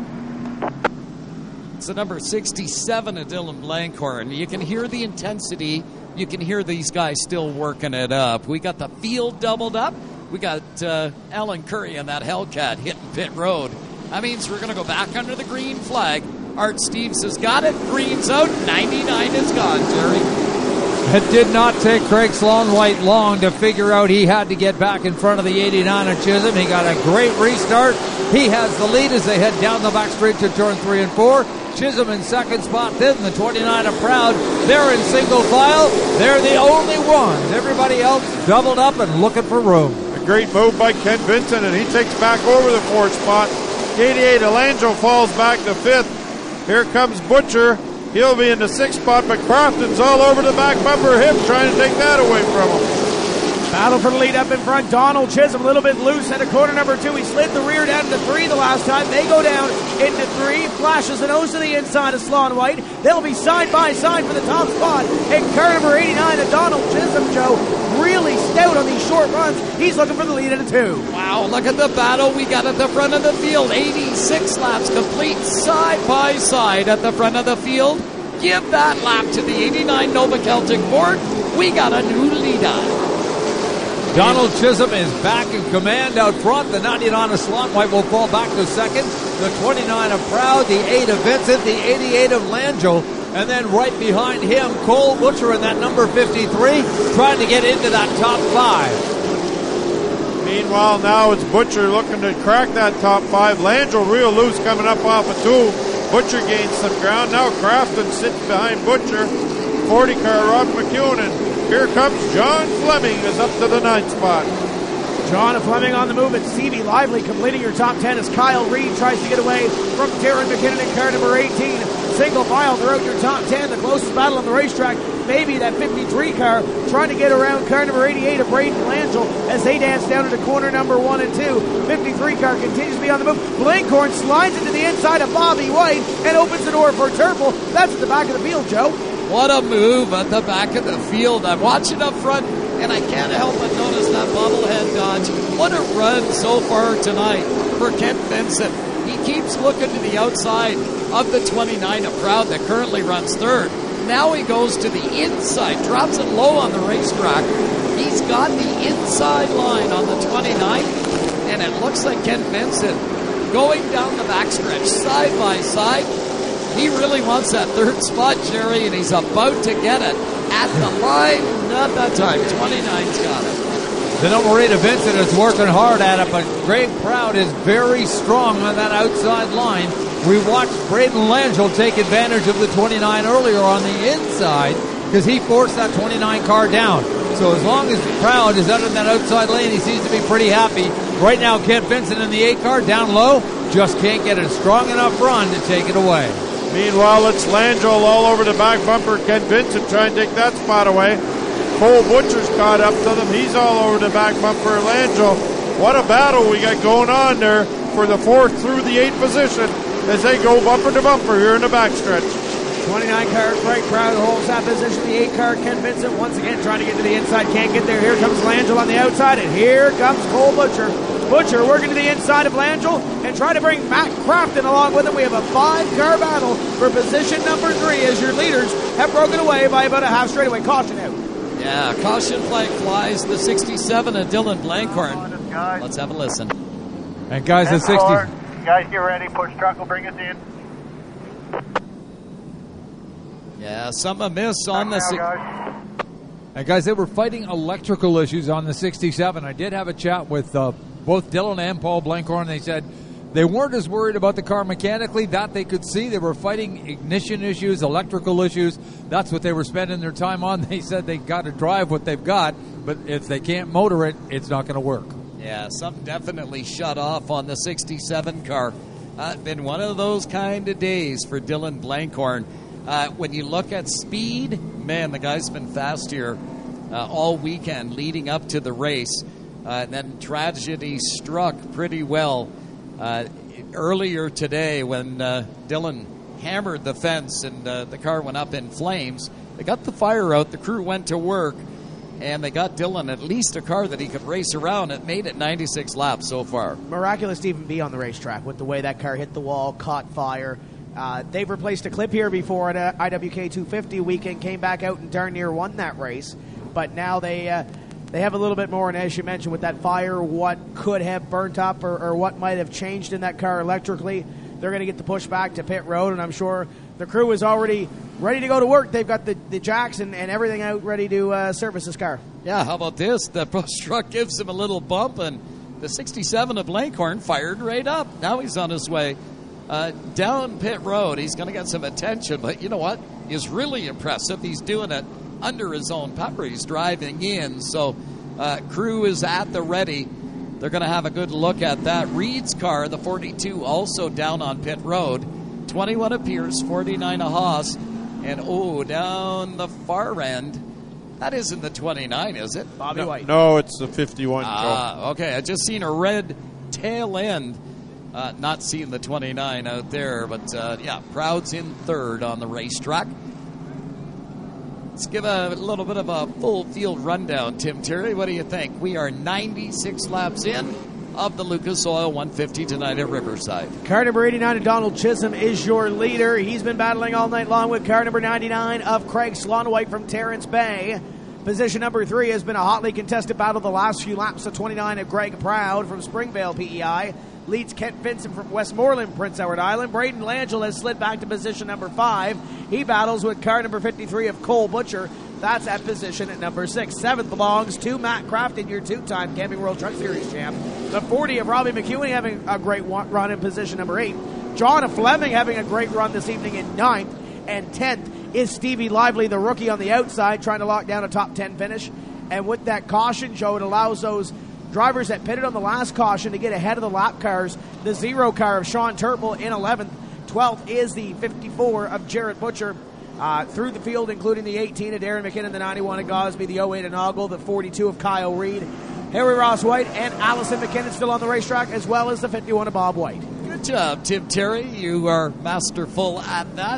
It's the number sixty-seven of Dylan Blankhorn. You can hear the intensity. You can hear these guys still working it up. We got the field doubled up. We got uh, Alan Curry on that Hellcat hitting pit road. That means we're going to go back under the green flag. Art Steves has got it. Green's out. ninety-nine is gone, Jerry. It did not take Craig Slon-White long to figure out he had to get back in front of the eighty-nine of Chisholm. He got a great restart. He has the lead as they head down the back straight to turn three and four. Chisholm in second spot, then the twenty-nine of Proud. They're in single file. They're the only ones. Everybody else doubled up and looking for room. A great move by Ken Vincent, and he takes back over the fourth spot. eighty-eight Alangelo falls back to fifth. Here comes Butcher. He'll be in the sixth spot, but Crofton's all over the back bumper hip trying to take that away from him. Battle for the lead up in front. Donald Chisholm a little bit loose at a corner number two. He slid the rear down to three the last time. They go down into three. Flashes a nose to the inside of Slon-White. They'll be side by side for the top spot. And car number eighty-nine of Donald Chisholm, Joe, really stout on these short runs. He's looking for the lead at a two. Wow, look at the battle we got at the front of the field. eighty-six laps complete side by side at the front of the field. Give that lap to the eighty-nine Nova Celtic Ford. We got a new leader. Donald Chisholm is back in command out front. The ninety-nine of Slon-White will fall back to second. The twenty-nine of Proud, the eight of Vincent, the eighty-eight of Langell, and then right behind him, Cole Butcher in that number fifty-three, trying to get into that top five. Meanwhile, now it's Butcher looking to crack that top five. Langell real loose coming up off a two. Butcher gains some ground. Now Crafton sits behind Butcher. forty car Rob McEwen, and here comes John Fleming is up to the ninth spot. John Fleming on the move at Stevie Lively completing your top ten as Kyle Reed tries to get away from Darren McKinnon in car number eighteen. Single file throughout your top ten. The closest battle on the racetrack, maybe that fifty-three car trying to get around car number eighty-eight of Braden Langell as they dance down into corner number one and two. fifty-three car continues to be on the move. Blankhorn slides into the inside of Bobby White and opens the door for Turple. That's at the back of the field, Joe. What a move at the back of the field. I'm watching up front, and I can't help but notice that bobblehead dodge. What a run so far tonight for Kent Vincent. He keeps looking to the outside of the twenty-nine, a Proud that currently runs third. Now he goes to the inside, drops it low on the racetrack. He's got the inside line on the twenty-nine, and it looks like Kent Vincent going down the backstretch side by side. He really wants that third spot, Jerry, and he's about to get it at the line. Not that time. twenty-nine's got it. The number eight of Vincent is working hard at it, but Greg Proud is very strong on that outside line. We watched Braden Langell take advantage of the twenty-nine earlier on the inside because he forced that twenty-nine car down. So as long as Proud is out in that outside lane, he seems to be pretty happy. Right now, Kent Vincent in the eight car down low just can't get a strong enough run to take it away. Meanwhile, it's Langell all over the back bumper. Kent Vincent trying to take that spot away. Cole Butcher's caught up to them. He's all over the back bumper. Langell, what a battle we got going on there for the fourth through the eighth position as they go bumper to bumper here in the backstretch. twenty-nine car, Greg Proud holds that position. The eight car, Ken Vincent, once again trying to get to the inside. Can't get there. Here comes Langell on the outside, and here comes Cole Butcher. Butcher working to the inside of Langell and trying to bring Matt Crafton along with him. We have a five-car battle for position number three as your leaders have broken away by about a half straightaway. Caution out. Yeah, caution flag flies. The sixty-seven of Dylan Blankhorn. Let's have a listen. And guys, the sixty... Guys, get ready. Push truck will bring us in. Yeah, some amiss on the... Si- and guys, they were fighting electrical issues on the sixty-seven. I did have a chat with uh, both Dylan and Paul Blankhorn. They said they weren't as worried about the car mechanically. That they could see. They were fighting ignition issues, electrical issues. That's what they were spending their time on. They said they got to drive what they've got, but if they can't motor it, it's not going to work. Yeah, something definitely shut off on the sixty-seven car. Uh, been one of those kind of days for Dylan Blankhorn. Uh, when you look at speed, man, the guy's been fast here uh, all weekend leading up to the race. Uh, and then tragedy struck pretty well uh, earlier today when uh, Dylan hammered the fence and uh, the car went up in flames. They got the fire out. The crew went to work, and they got Dylan at least a car that he could race around. It made it ninety-six laps so far. Miraculous to even be on the racetrack with the way that car hit the wall, caught fire. Uh, they've replaced a clip here before at a I W K two fifty weekend, came back out and darn near won that race. But now they uh, they have a little bit more, and as you mentioned, with that fire, what could have burnt up or, or what might have changed in that car electrically, they're going to get the push back to pit road, and I'm sure the crew is already ready to go to work. They've got the, the jacks and, and everything out ready to uh, service this car. Yeah, how about this? The push truck gives him a little bump, and the sixty-seven of Blankhorn fired right up. Now he's on his way Uh, down pit road. He's going to get some attention, but you know what is really impressive? He's doing it under his own power. He's driving in, so uh, crew is at the ready. They're going to have a good look at that. Reed's car, the forty-two, also down on pit road. twenty-one of Pierce, forty-nine of Haas, and oh, down the far end. That isn't the twenty-nine, is it? Bobby no, White. No, it's the fifty-one. Ah, okay. I just seen a red tail end. Uh, not seeing the twenty-nine out there, but uh, yeah, Proud's in third on the racetrack. Let's give a little bit of a full field rundown, Tim Terry. What do you think? We are ninety-six laps in of the Lucas Oil one fifty tonight at Riverside. Car number eighty-nine of Donald Chisholm is your leader. He's been battling all night long with car number ninety-nine of Craig Slonwhite from Terrence Bay. Position number three has been a hotly contested battle the last few laps. The twenty-nine of Greg Proud from Springvale P E I leads Kent Vincent from Westmoreland, Prince Edward Island. Braden Langell has slid back to position number five. He battles with car number fifty-three of Cole Butcher. That's at position at number six. Seventh belongs to Matt Crafton, your two-time Camping World Truck Series champ. The forty of Robbie McEwen having a great run in position number eight. John Fleming having a great run this evening in ninth. And tenth is Stevie Lively, the rookie on the outside, trying to lock down a top ten finish. And with that caution, Joe, it allows those drivers that pitted on the last caution to get ahead of the lap cars. The zero car of Sean Turple in eleventh. twelfth is the fifty-four of Jarrett Butcher. Uh, through the field, including the eighteen of Darren McKinnon, the ninety-one of Gosby, the oh eight of Noggle, the forty-two of Kyle Reed, Harry Ross White, and Allison McKinnon still on the racetrack, as well as the fifty-one of Bob White. Good job, Tim Terry. You are masterful at that.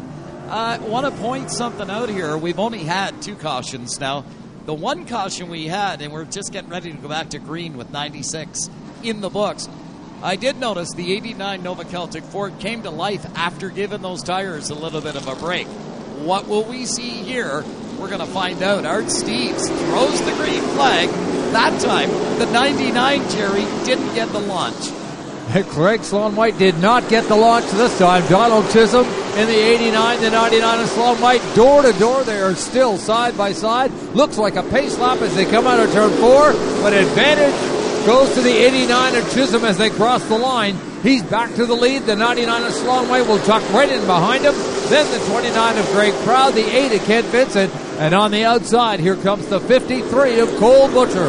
I want to point something out here. We've only had two cautions now. The one caution we had, and we're just getting ready to go back to green with ninety-six in the books. I did notice the eighty-nine Nova Celtic Ford came to life after giving those tires a little bit of a break. What will we see here? We're going to find out. Art Steves throws the green flag. That time, the ninety-nine Jerry didn't get the launch. Craig Sloan White did not get the launch this time. Donald Chisholm in the eighty-nine, the ninety-nine of Sloan White. Door to door, they are still side by side. Looks like a pace lap as they come out of turn four, but advantage goes to the eighty-nine of Chisholm as they cross the line. He's back to the lead. The ninety-nine of Sloan White will tuck right in behind him. Then the twenty-nine of Greg Proud, the eight of Kent Vincent. And on the outside, here comes the fifty-three of Cole Butcher.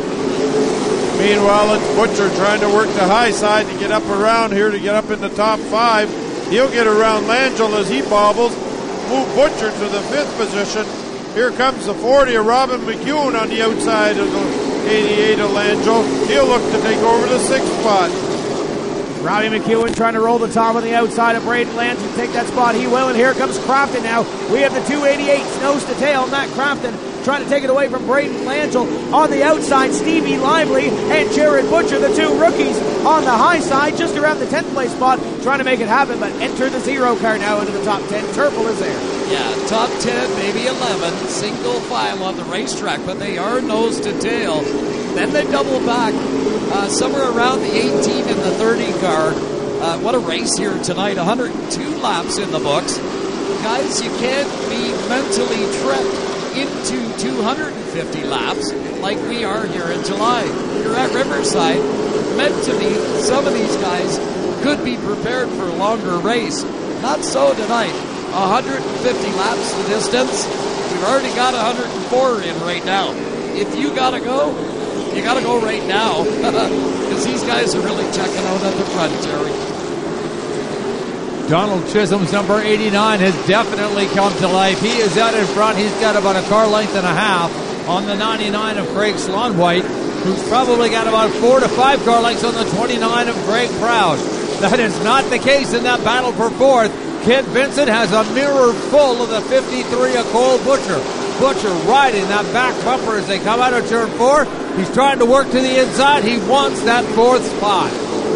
Meanwhile, it's Butcher trying to work the high side to get up around here, to get up in the top five. He'll get around Langell as he bobbles. Move Butcher to the fifth position. Here comes the forty of Robin McEwen on the outside of the eighty-eight of Langell. He'll look to take over the sixth spot. Robbie McEwen trying to roll the top on the outside of Braden Lange and take that spot. He will, and here comes Crafton now. We have the two eighty-eights, nose to tail. Matt Crafton trying to take it away from Braden Langell. On the outside, Stevie Lively and Jared Butcher, the two rookies, on the high side, just around the tenth place spot, trying to make it happen, but enter the zero car now into the top ten. Turple is there. Yeah, top ten, maybe eleven, single file on the racetrack, but they are nose to tail. Then they double back uh, somewhere around the eighteen and the thirty car. Uh, what a race here tonight. one hundred two laps in the books. Guys, you can't be mentally tripped into two hundred fifty laps like we are here in July. You're at Riverside. Mentally, some of these guys could be prepared for a longer race. Not so tonight. one hundred fifty laps the distance. We've already got one hundred four in right now. If you gotta go, you gotta go right now, because these guys are really checking out at the front, Jerry. Donald Chisholm's number eighty-nine has definitely come to life. He is out in front. He's got about a car length and a half on the ninety-nine of Craig Sloan White, who's probably got about four to five car lengths on the twenty-nine of Greg Proud. That is not the case in that battle for fourth. Kent Vincent has a mirror full of the fifty-three of Cole Butcher. Butcher riding that back bumper as they come out of turn four. He's trying to work to the inside. He wants that fourth spot.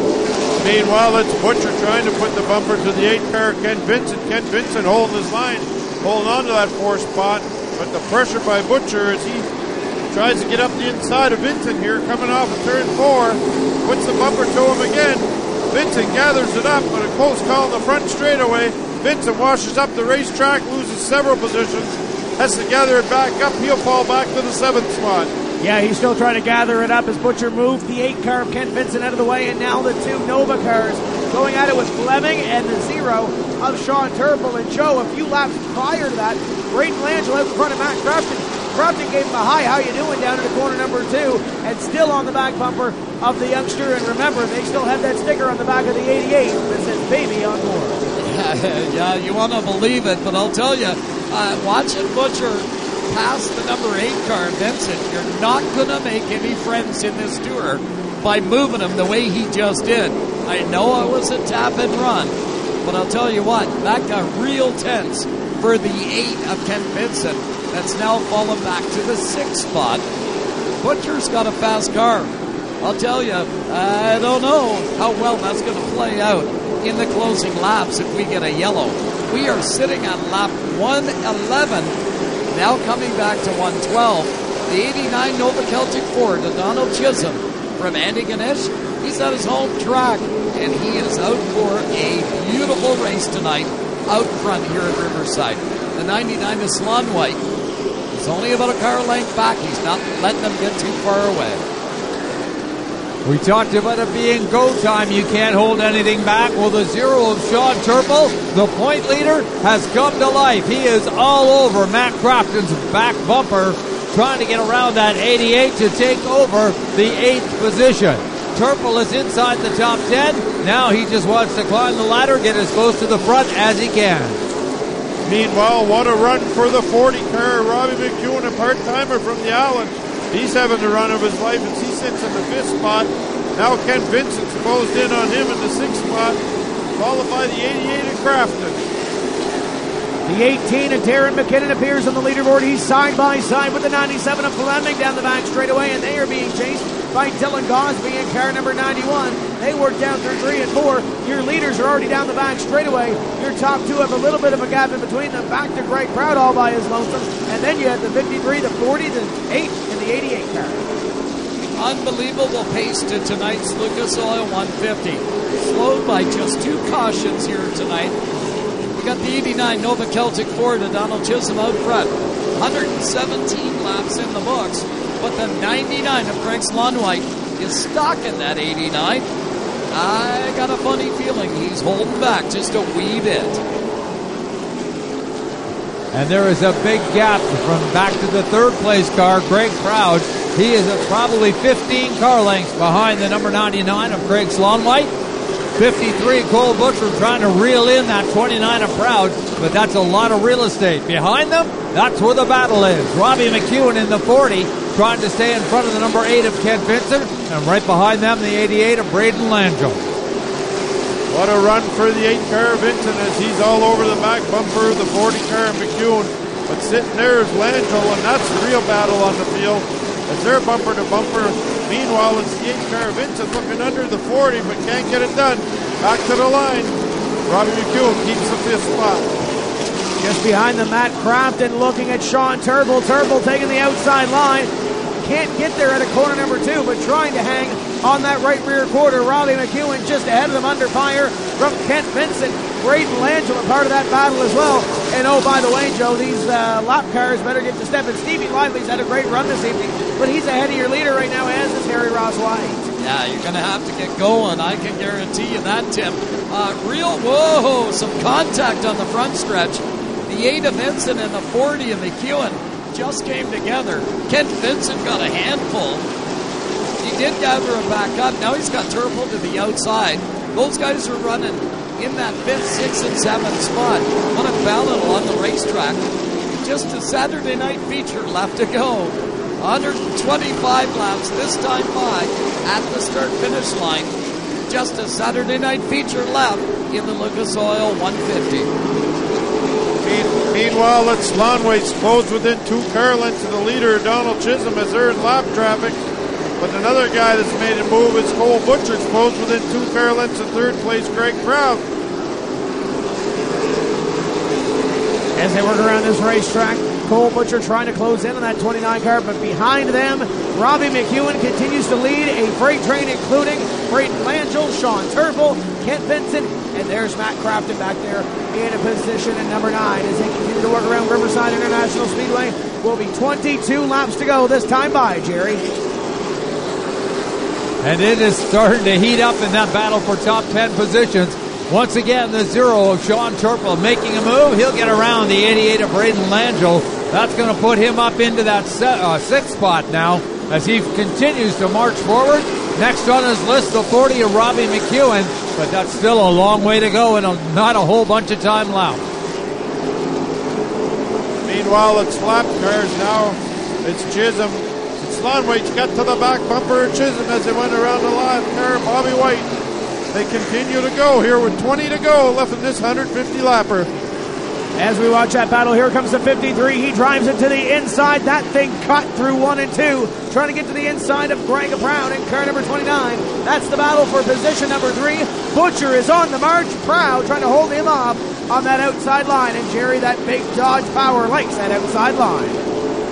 Meanwhile, it's Butcher trying to put the bumper to the eight car, Kent Vincent. Kent Vincent holding his line, holding on to that fourth spot. But the pressure by Butcher as he tries to get up the inside of Vincent here, coming off of turn four. Puts the bumper to him again. Vincent gathers it up, but a close call in the front straightaway. Vincent washes up the racetrack, loses several positions, has to gather it back up. He'll fall back to the seventh spot. Yeah, he's still trying to gather it up as Butcher moved the eight car of Kent Vincent out of the way, and now the two Nova cars going at it with Fleming and the zero of Sean Turple and Joe. A few laps prior to that, Braden Langell out in front of Matt Crafton. Crafton gave him a hi, how you doing, down into corner number two, and still on the back bumper of the youngster. And remember, they still have that sticker on the back of the eighty-eight that says baby on board. Yeah, yeah, you want to believe it, but I'll tell you, uh, watching Butcher pass the number eight car, Vincent, you're not going to make any friends in this tour by moving him the way he just did. I know it was a tap and run, but I'll tell you what, that got real tense for the eight of Kent Vincent. That's now fallen back to the sixth spot. Butcher's got a fast car. I'll tell you, I don't know how well that's going to play out in the closing laps if we get a yellow. We are sitting on lap one eleven, now coming back to one twelve. The eighty-nine Nova Celtic Ford, the Donald Chisholm from Andy Ganesh. He's at his home track, and he is out for a beautiful race tonight out front here at Riverside. The ninety-nine is Sloan White. He's only about a car length back. He's not letting them get too far away. We talked about it being go time. You can't hold anything back. Well, the zero of Sean Turple, the point leader, has come to life. He is all over Matt Crafton's back bumper, trying to get around that eighty-eight to take over the eighth position. Turple is inside the top ten. Now he just wants to climb the ladder, get as close to the front as he can. Meanwhile, what a run for the forty car. Robbie McEwen, a part-timer from the Allen. He's having the run of his life as he sits in the fifth spot. Now Kent Vincent's closed in on him in the sixth spot, followed by the eighty-eight of Crafton. The eighteen and Darren McKinnon appears on the leaderboard. He's side by side with the ninety-seven of Fleming down the back straightaway, and they are being chased by Dylan Gosby and car number ninety-one. They work down through three and four. Your leaders are already down the back straightaway. Your top two have a little bit of a gap in between them. Back to Greg Proud all by his lonesome. And then you have the fifty-three, the forty, the eight, and the eighty-eight car. Unbelievable pace to tonight's Lucas Oil one fifty. Slowed by just two cautions here tonight. We got the eighty-nine Nova Celtic Ford of Donald Chisholm out front. one hundred seventeen laps in the books. But the ninety-nine of Greg Slonwhite is stuck in that eighty-nine. I got a funny feeling he's holding back just a wee bit. And there is a big gap from back to the third place car, Greg Proud. He is at probably fifteen car lengths behind the number ninety-nine of Greg Slonwhite. fifty-three, Cole Butcher trying to reel in that twenty-nine of Proud, but that's a lot of real estate. Behind them, that's where the battle is. Robbie McEwen in the forty, trying to stay in front of the number eight of Kent Vincent, and right behind them, the eighty-eight of Braden Langell. What a run for the eight car of Vincent as he's all over the back bumper of the forty car of McEwen. But sitting there is Langell, and that's the real battle on the field as they're bumper to bumper. Meanwhile, it's the eight car of Vincent looking under the forty, but can't get it done. Back to the line. Robbie McEwen keeps the fifth spot. Just behind them, Matt Crafton looking at Sean Turnbull. Turnbull taking the outside line. Can't get there at a corner number two, but trying to hang on that right rear quarter. Robbie McEwen just ahead of them under fire from Kent Vincent. Braden Langell a part of that battle as well. And oh, by the way, Joe, these uh, lap cars better get to step. And Stevie Lively's had a great run this evening, but he's ahead of your leader right now, as is Harry Ross White. Yeah, you're going to have to get going. I can guarantee you that, Tim. Uh, real, whoa, some contact on the front stretch. The eight of Vincent and the forty of McEwen just came together. Kent Vincent got a handful. He did gather it back up. Now he's got Turple to the outside. Those guys are running in that fifth, sixth, and seventh spot. What a battle on the racetrack. Just a Saturday night feature left to go. one hundred twenty-five laps this time by at the start-finish line. Just a Saturday night feature left in the Lucas Oil one fifty. Meanwhile, it's Slonwhite's closed within two car lengths of the leader, Donald Chisholm, as they're in lap traffic. But another guy that's made a move is Cole Butcher's closed within two car lengths of third place, Greg Proud. As they work around this racetrack, Cole Butcher trying to close in on that twenty-nine car, but behind them, Robbie McEwen continues to lead a freight train, including Braden Langell, Sean Turnbull, Kent Vincent, and there's Matt Crafton back there in a position at number nine as they continue to work around Riverside International Speedway. Will be twenty-two laps to go this time by, Jerry. And it is starting to heat up in that battle for top ten positions. Once again, the zero of Sean Turnbull making a move. He'll get around the eighty-eight of Braden Langell. That's going to put him up into that set, uh, sixth spot now as he continues to march forward. Next on his list, the forty of Robbie McEwen, but that's still a long way to go and a, not a whole bunch of time left. Meanwhile, it's lap cars now. It's Chisholm. Slonwhite's got to the back bumper of Chisholm as they went around the line. Car, Bobby White. They continue to go here with twenty to go left in this one hundred fifty lapper. As we watch that battle, here comes the fifty-three. He drives it to the inside. That thing cut through one and two. Trying to get to the inside of Greg Proud in car number twenty-nine. That's the battle for position number three. Butcher is on the march. Proud trying to hold him off on that outside line. And Jerry, that big Dodge Power likes that outside line.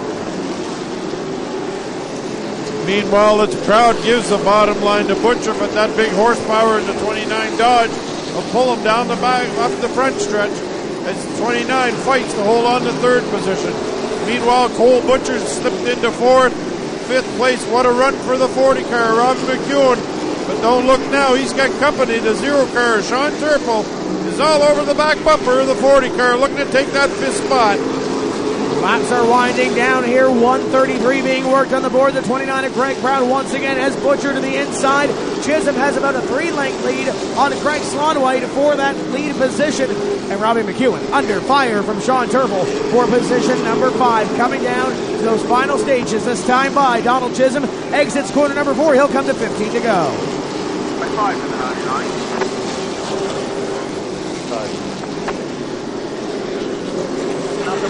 Meanwhile, it's Proud gives the bottom line to Butcher, but that big horsepower in the twenty-nine Dodge will pull him down the back up the front stretch as twenty-nine fights to hold on to third position. Meanwhile, Cole Butcher slipped into fourth, fifth place. What a run for the forty car, Robbie McEwen. But don't look now, he's got company. The zero car, Sean Turnbull, is all over the back bumper of the forty car, looking to take that fifth spot. Laps are winding down here. one thirty-three being worked on the board. The twenty-nine of Greg Proud once again has Butcher to the inside. Chisholm has about a three-length lead on Greg Slonwhite for that lead position. And Robbie McEwen under fire from Sean Turnbull for position number five. Coming down to those final stages this time by Donald Chisholm. Exits corner number four. He'll come to fifteen to go. By five in the ninety-nine.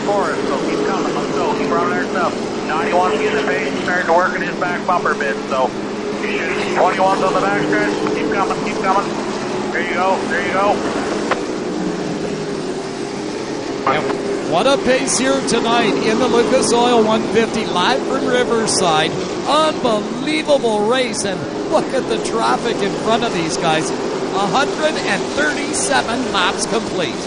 for us, so keep coming. Let's go. Keep running our stuff. ninety-one's getting the pace and starting to work in his back bumper bit, so twenty-one's on the back stretch. Keep coming, keep coming. There you go, there you go. And what a pace here tonight in the Lucas Oil one fifty, live from Riverside. Unbelievable race, and look at the traffic in front of these guys. one hundred thirty-seven laps complete.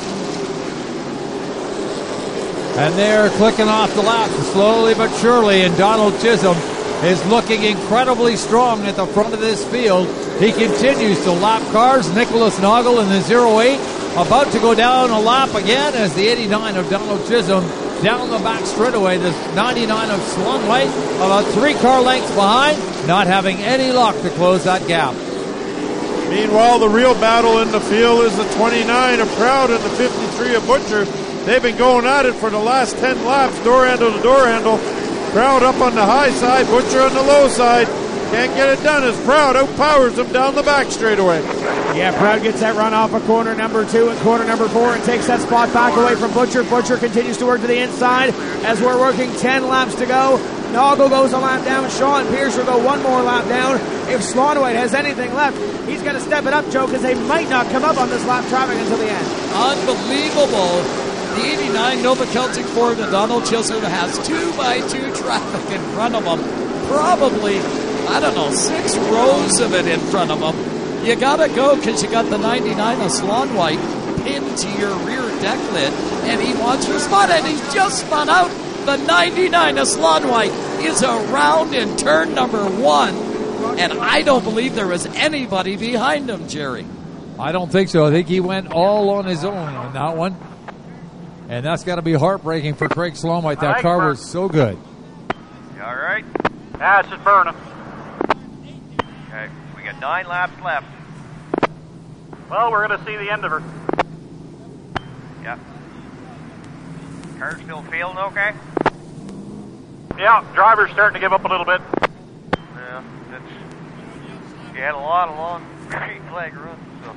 And they're clicking off the laps slowly but surely, and Donald Chisholm is looking incredibly strong at the front of this field. He continues to lap cars. Nicholas Noggle in the zero eight about to go down a lap again as the eighty-nine of Donald Chisholm down the back straightaway. The ninety-nine of Sloan White about three car lengths behind, not having any luck to close that gap. Meanwhile, the real battle in the field is the twenty-nine of Proud and the fifty-three of Butcher. They've been going at it for the last ten laps, door handle to door handle. Proud up on the high side, Butcher on the low side. Can't get it done as Proud outpowers them down the back straightaway. Yeah, Proud gets that run off of corner number two and corner number four and takes that spot back away from Butcher. Butcher continues to work to the inside as we're working ten laps to go. Noggle goes a lap down. Sean Pierce will go one more lap down. If Slonwhite has anything left, he's going to step it up, Joe, because they might not come up on this lap traffic until the end. Unbelievable. The eighty-nine Nova Celtic Ford of Donald Chisholm has two by two traffic in front of them. Probably, I don't know, six rows of it in front of them. You got to go because you got the ninety-nine of Slonwhite pinned to your rear deck lid, and he wants your spot, and he's just spun out. The ninety-nine of Slonwhite is around in turn number one, and I don't believe there was anybody behind him, Jerry. I don't think so. I think he went all on his own on that one. And that's got to be heartbreaking for Craig Slonwhite. That car was so good. You all right? Yeah, it's just burning. Okay, we got nine laps left. Well, we're going to see the end of her. Yeah. Car's still feeling okay? Yeah, driver's starting to give up a little bit. Yeah, it's, you had a lot of long green flag runs, so.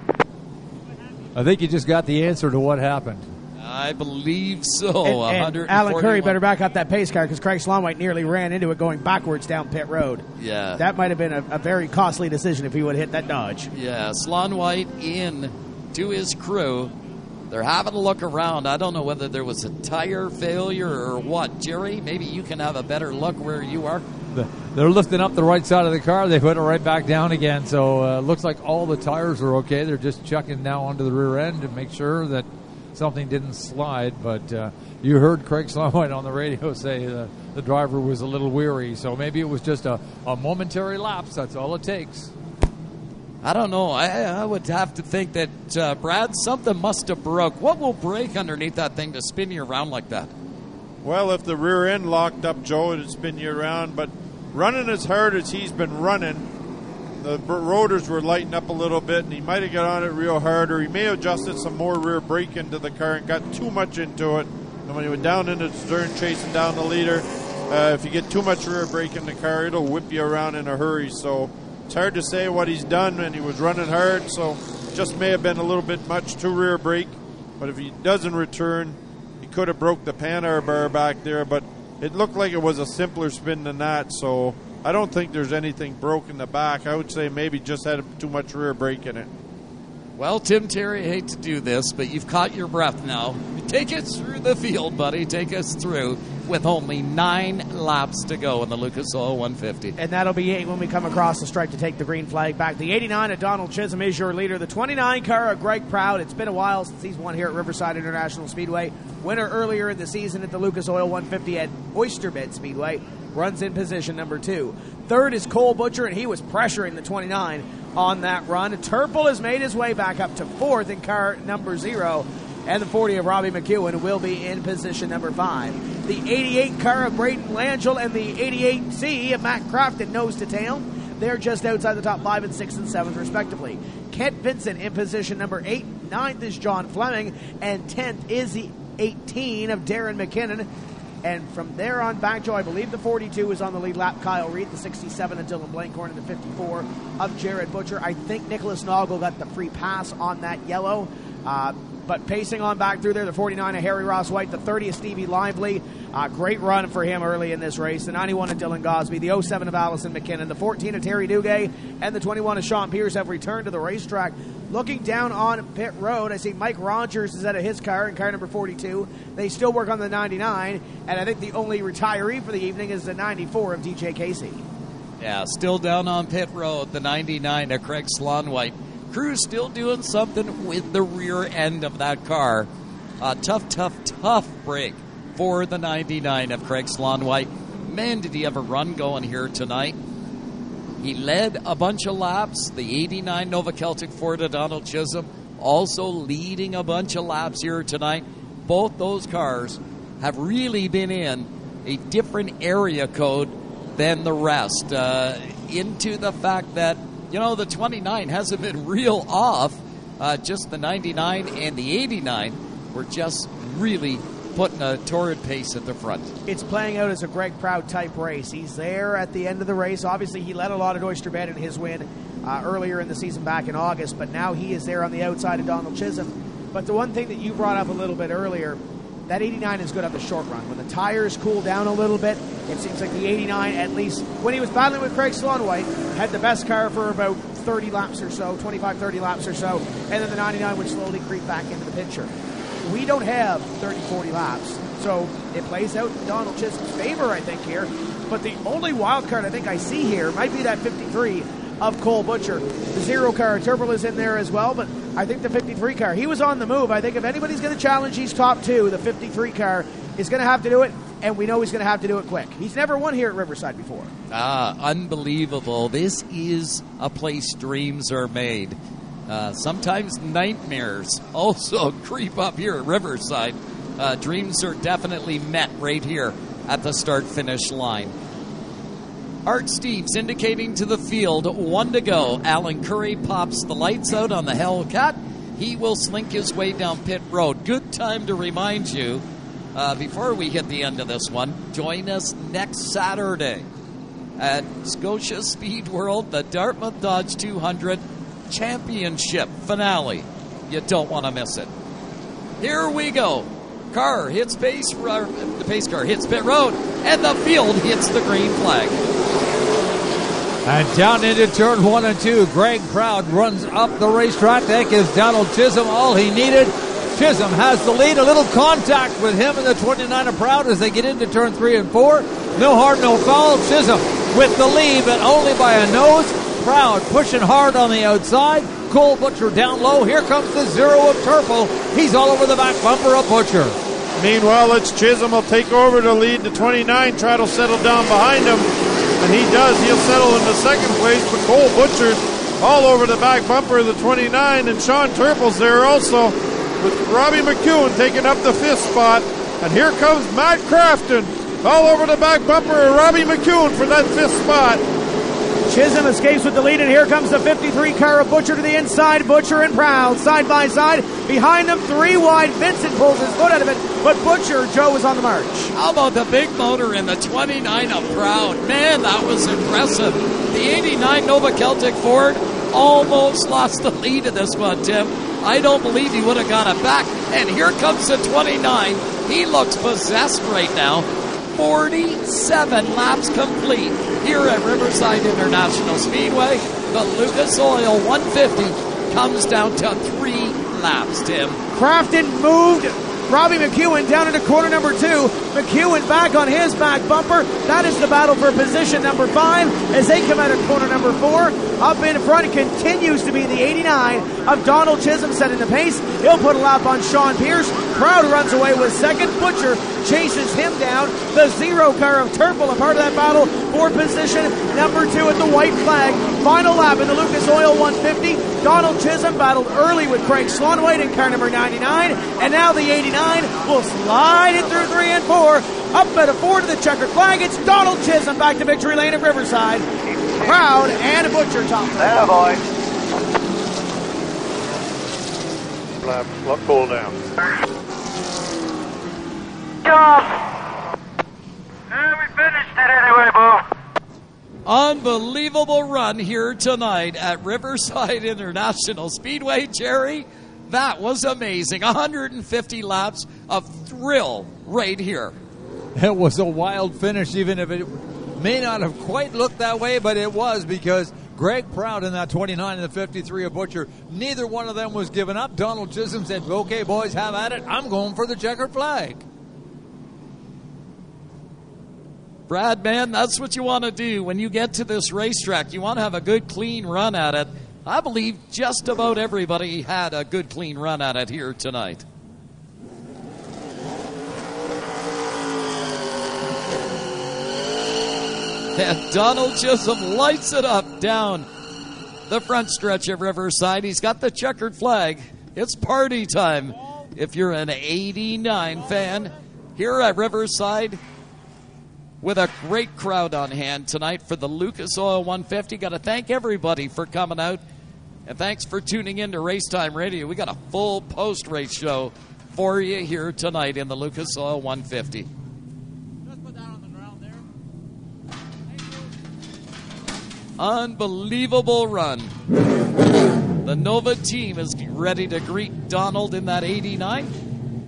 I think you just got the answer to what happened. I believe so. And, and Alan Curry better back up that pace car because Craig Slonwhite nearly ran into it going backwards down pit road. Yeah. That might have been a, a very costly decision if he would have hit that Dodge. Yeah, Slonwhite in to his crew. They're having a look around. I don't know whether there was a tire failure or what. Jerry, maybe you can have a better look where you are. They're lifting up the right side of the car. They put it right back down again. So it uh, looks like all the tires are okay. They're just checking now onto the rear end to make sure that something didn't slide. But uh, you heard Craig Slonwhite on the radio say uh, the driver was a little weary. So maybe it was just a, a momentary lapse. That's all it takes. I don't know. I, I would have to think that, uh, Brad, something must have broke. What will break underneath that thing to spin you around like that? Well, if the rear end locked up, Joe, it'd spin you around. But running as hard as he's been running, the rotors were lighting up a little bit, and he might have got on it real hard, or he may have adjusted some more rear brake into the car and got too much into it. And when he went down into the stern chasing down the leader, uh, if you get too much rear brake in the car, it'll whip you around in a hurry. So it's hard to say what he's done, and he was running hard, so just may have been a little bit much to rear brake. But if he doesn't return, he could have broke the Panhard bar back there, but it looked like it was a simpler spin than that, so I don't think there's anything broke in the back. I would say maybe just had too much rear brake in it. Well, Tim Terry, I hate to do this, but you've caught your breath now. Take us through the field, buddy. Take us through with only nine laps to go in the Lucas Oil one fifty. And that'll be eight when we come across the stripe to take the green flag back. The eighty-nine of Donald Chisholm is your leader. The twenty-nine car of Greg Proud. It's been a while since he's won here at Riverside International Speedway. Winner earlier in the season at the Lucas Oil one fifty at Oyster Bed Speedway. Runs in position number two. Third is Cole Butcher, and he was pressuring the twenty-nine on that run. Turple has made his way back up to fourth in car number zero. And the forty of Robbie McEwen will be in position number five. The eighty-eight car of Braden Langell and the eighty-eight C of Matt Crafton nose to tail. They're just outside the top five and sixth and seventh, respectively. Kent Vincent in position number eight. Ninth is John Fleming. And tenth is the eighteen of Darren McKinnon. And from there on back, Joe, I believe the forty-two is on the lead lap. Kyle Reed, the sixty-seven of Dylan Blankhorn, and the fifty-four of Jared Butcher. I think Nicholas Noggle got the free pass on that yellow. Uh, but pacing on back through there, the forty-nine of Harry Ross White, the thirty of Stevie Lively. Uh, great run for him early in this race. The ninety-one of Dylan Gosby, the oh seven of Allison McKinnon, the fourteen of Terry Duguay, and the twenty-one of Sean Pierce have returned to the racetrack. Looking down on pit road, I see Mike Rogers is out of his car in car number forty-two. They still work on the ninety-nine, and I think the only retiree for the evening is the ninety-four of D J Casey. Yeah, still down on pit road, the ninety-nine of Craig Slonwhite. Crew's still doing something with the rear end of that car. Uh, tough, tough, tough break for the ninety-nine of Craig Slonwhite. Man, did he have a run going here tonight. He led a bunch of laps. The eighty-nine Nova Celtic Ford of Donald Chisholm also leading a bunch of laps here tonight. Both those cars have really been in a different area code than the rest. Uh, into the fact that, you know, the twenty-nine hasn't been real off. Uh, just the ninety-nine and the eighty-nine were just really putting a torrid pace at the front. It's playing out as a Greg Proud type race. He's there at the end of the race. Obviously, he led a lot at Oyster Bend in his win uh, earlier in the season back in August, but now he is there on the outside of Donald Chisholm. But the one thing that you brought up a little bit earlier, that eighty-nine is good on the short run. When the tires cool down a little bit, it seems like the eighty-nine, at least when he was battling with Craig Slonwhite, had the best car for about thirty laps or so, twenty-five, thirty laps or so, and then the ninety-nine would slowly creep back into the picture. We don't have thirty, forty laps, so it plays out in Donald Chisholm's favor, I think, here. But the only wild card I think I see here might be that fifty-three of Cole Butcher. The zero car, Turple is in there as well, but I think the fifty-three car, he was on the move. I think if anybody's going to challenge these top two, the fifty-three car is going to have to do it, and we know he's going to have to do it quick. He's never won here at Riverside before. Ah, unbelievable. This is a place dreams are made. Uh, sometimes nightmares also creep up here at Riverside. Uh, dreams are definitely met right here at the start-finish line. Art Steves indicating to the field, one to go. Alan Curry pops the lights out on the Hellcat. He will slink his way down pit road. Good time to remind you, uh, before we hit the end of this one, join us next Saturday at Scotia Speed World, the Dartmouth Dodge two hundred Championship finale. You don't want to miss it. Here we go. Car hits pace, uh, the pace car hits pit road, and the field hits the green flag. And down into turn one and two, Greg Proud runs up the racetrack. That gives Donald Chisholm all he needed. Chisholm has the lead. A little contact with him and the twenty-nine of Proud as they get into turn three and four. No hard, no foul. Chisholm with the lead, but only by a nose. Proud pushing hard on the outside. Cole Butcher down low. Here comes the zero of Turple. He's all over the back bumper of Butcher. Meanwhile, it's Chisholm will take over to lead. The twenty-nine try to settle down behind him, and he does. He'll settle in the second place, but Cole Butcher's all over the back bumper of the twenty-nine, and Sean Turple's there also, with Robbie McEwen taking up the fifth spot. And here comes Matt Crafton all over the back bumper of Robbie McEwen for that fifth spot. Chisholm escapes with the lead, and here comes the fifty-three car of Butcher to the inside. Butcher and Proud side by side. Behind them, three wide. Vincent pulls his foot out of it, but Butcher, Joe, is on the march. How about the big motor in the twenty-nine of Proud? Man, that was impressive. The eighty-nine Nova Celtic Ford almost lost the lead in this one, Tim. I don't believe he would have got it back. And here comes the twenty-nine. He looks possessed right now. forty-seven laps complete here at Riverside International Speedway. The Lucas Oil one fifty comes down to three laps, Tim. Crafton moved Robbie McEwen down into corner number two. McEwen back on his back bumper. That is the battle for position number five as they come out of corner number four. Up in front continues to be the eighty-nine of Donald Chisholm setting the pace. He'll put a lap on Sean Pierce. Proud runs away with second. Butcher chases him down. The zero car of Turple, a part of that battle for position number two at the white flag. Final lap in the Lucas Oil one fifty. Donald Chisholm battled early with Craig Slonwhite in car number ninety-nine. And now the eighty-nine will slide it through three and four. Up at a four to the checkered flag. It's Donald Chisholm back to victory lane at Riverside. Proud and Butcher top. That boy. Let cool down. Job. And we finished it anyway, Bo. Unbelievable run here tonight at Riverside International Speedway, Jerry. That was amazing. one hundred fifty laps of thrill right here. It was a wild finish, even if it may not have quite looked that way, but it was, because Greg Proud in that twenty-nine and the fifty-three of Butcher, neither one of them was giving up. Donald Chisholm said, okay, boys, have at it. I'm going for the checkered flag. Brad, man, that's what you want to do when you get to this racetrack. You want to have a good, clean run at it. I believe just about everybody had a good, clean run at it here tonight. And Donald Chisholm lights it up down the front stretch of Riverside. He's got the checkered flag. It's party time if you're an eighty-nine fan here at Riverside, with a great crowd on hand tonight for the Lucas Oil one fifty. Got to thank everybody for coming out, and thanks for tuning in to Racetime Radio. We got a full post-race show for you here tonight in the Lucas Oil one fifty. Unbelievable run. The Nova team is ready to greet Donald in that eighty-nine.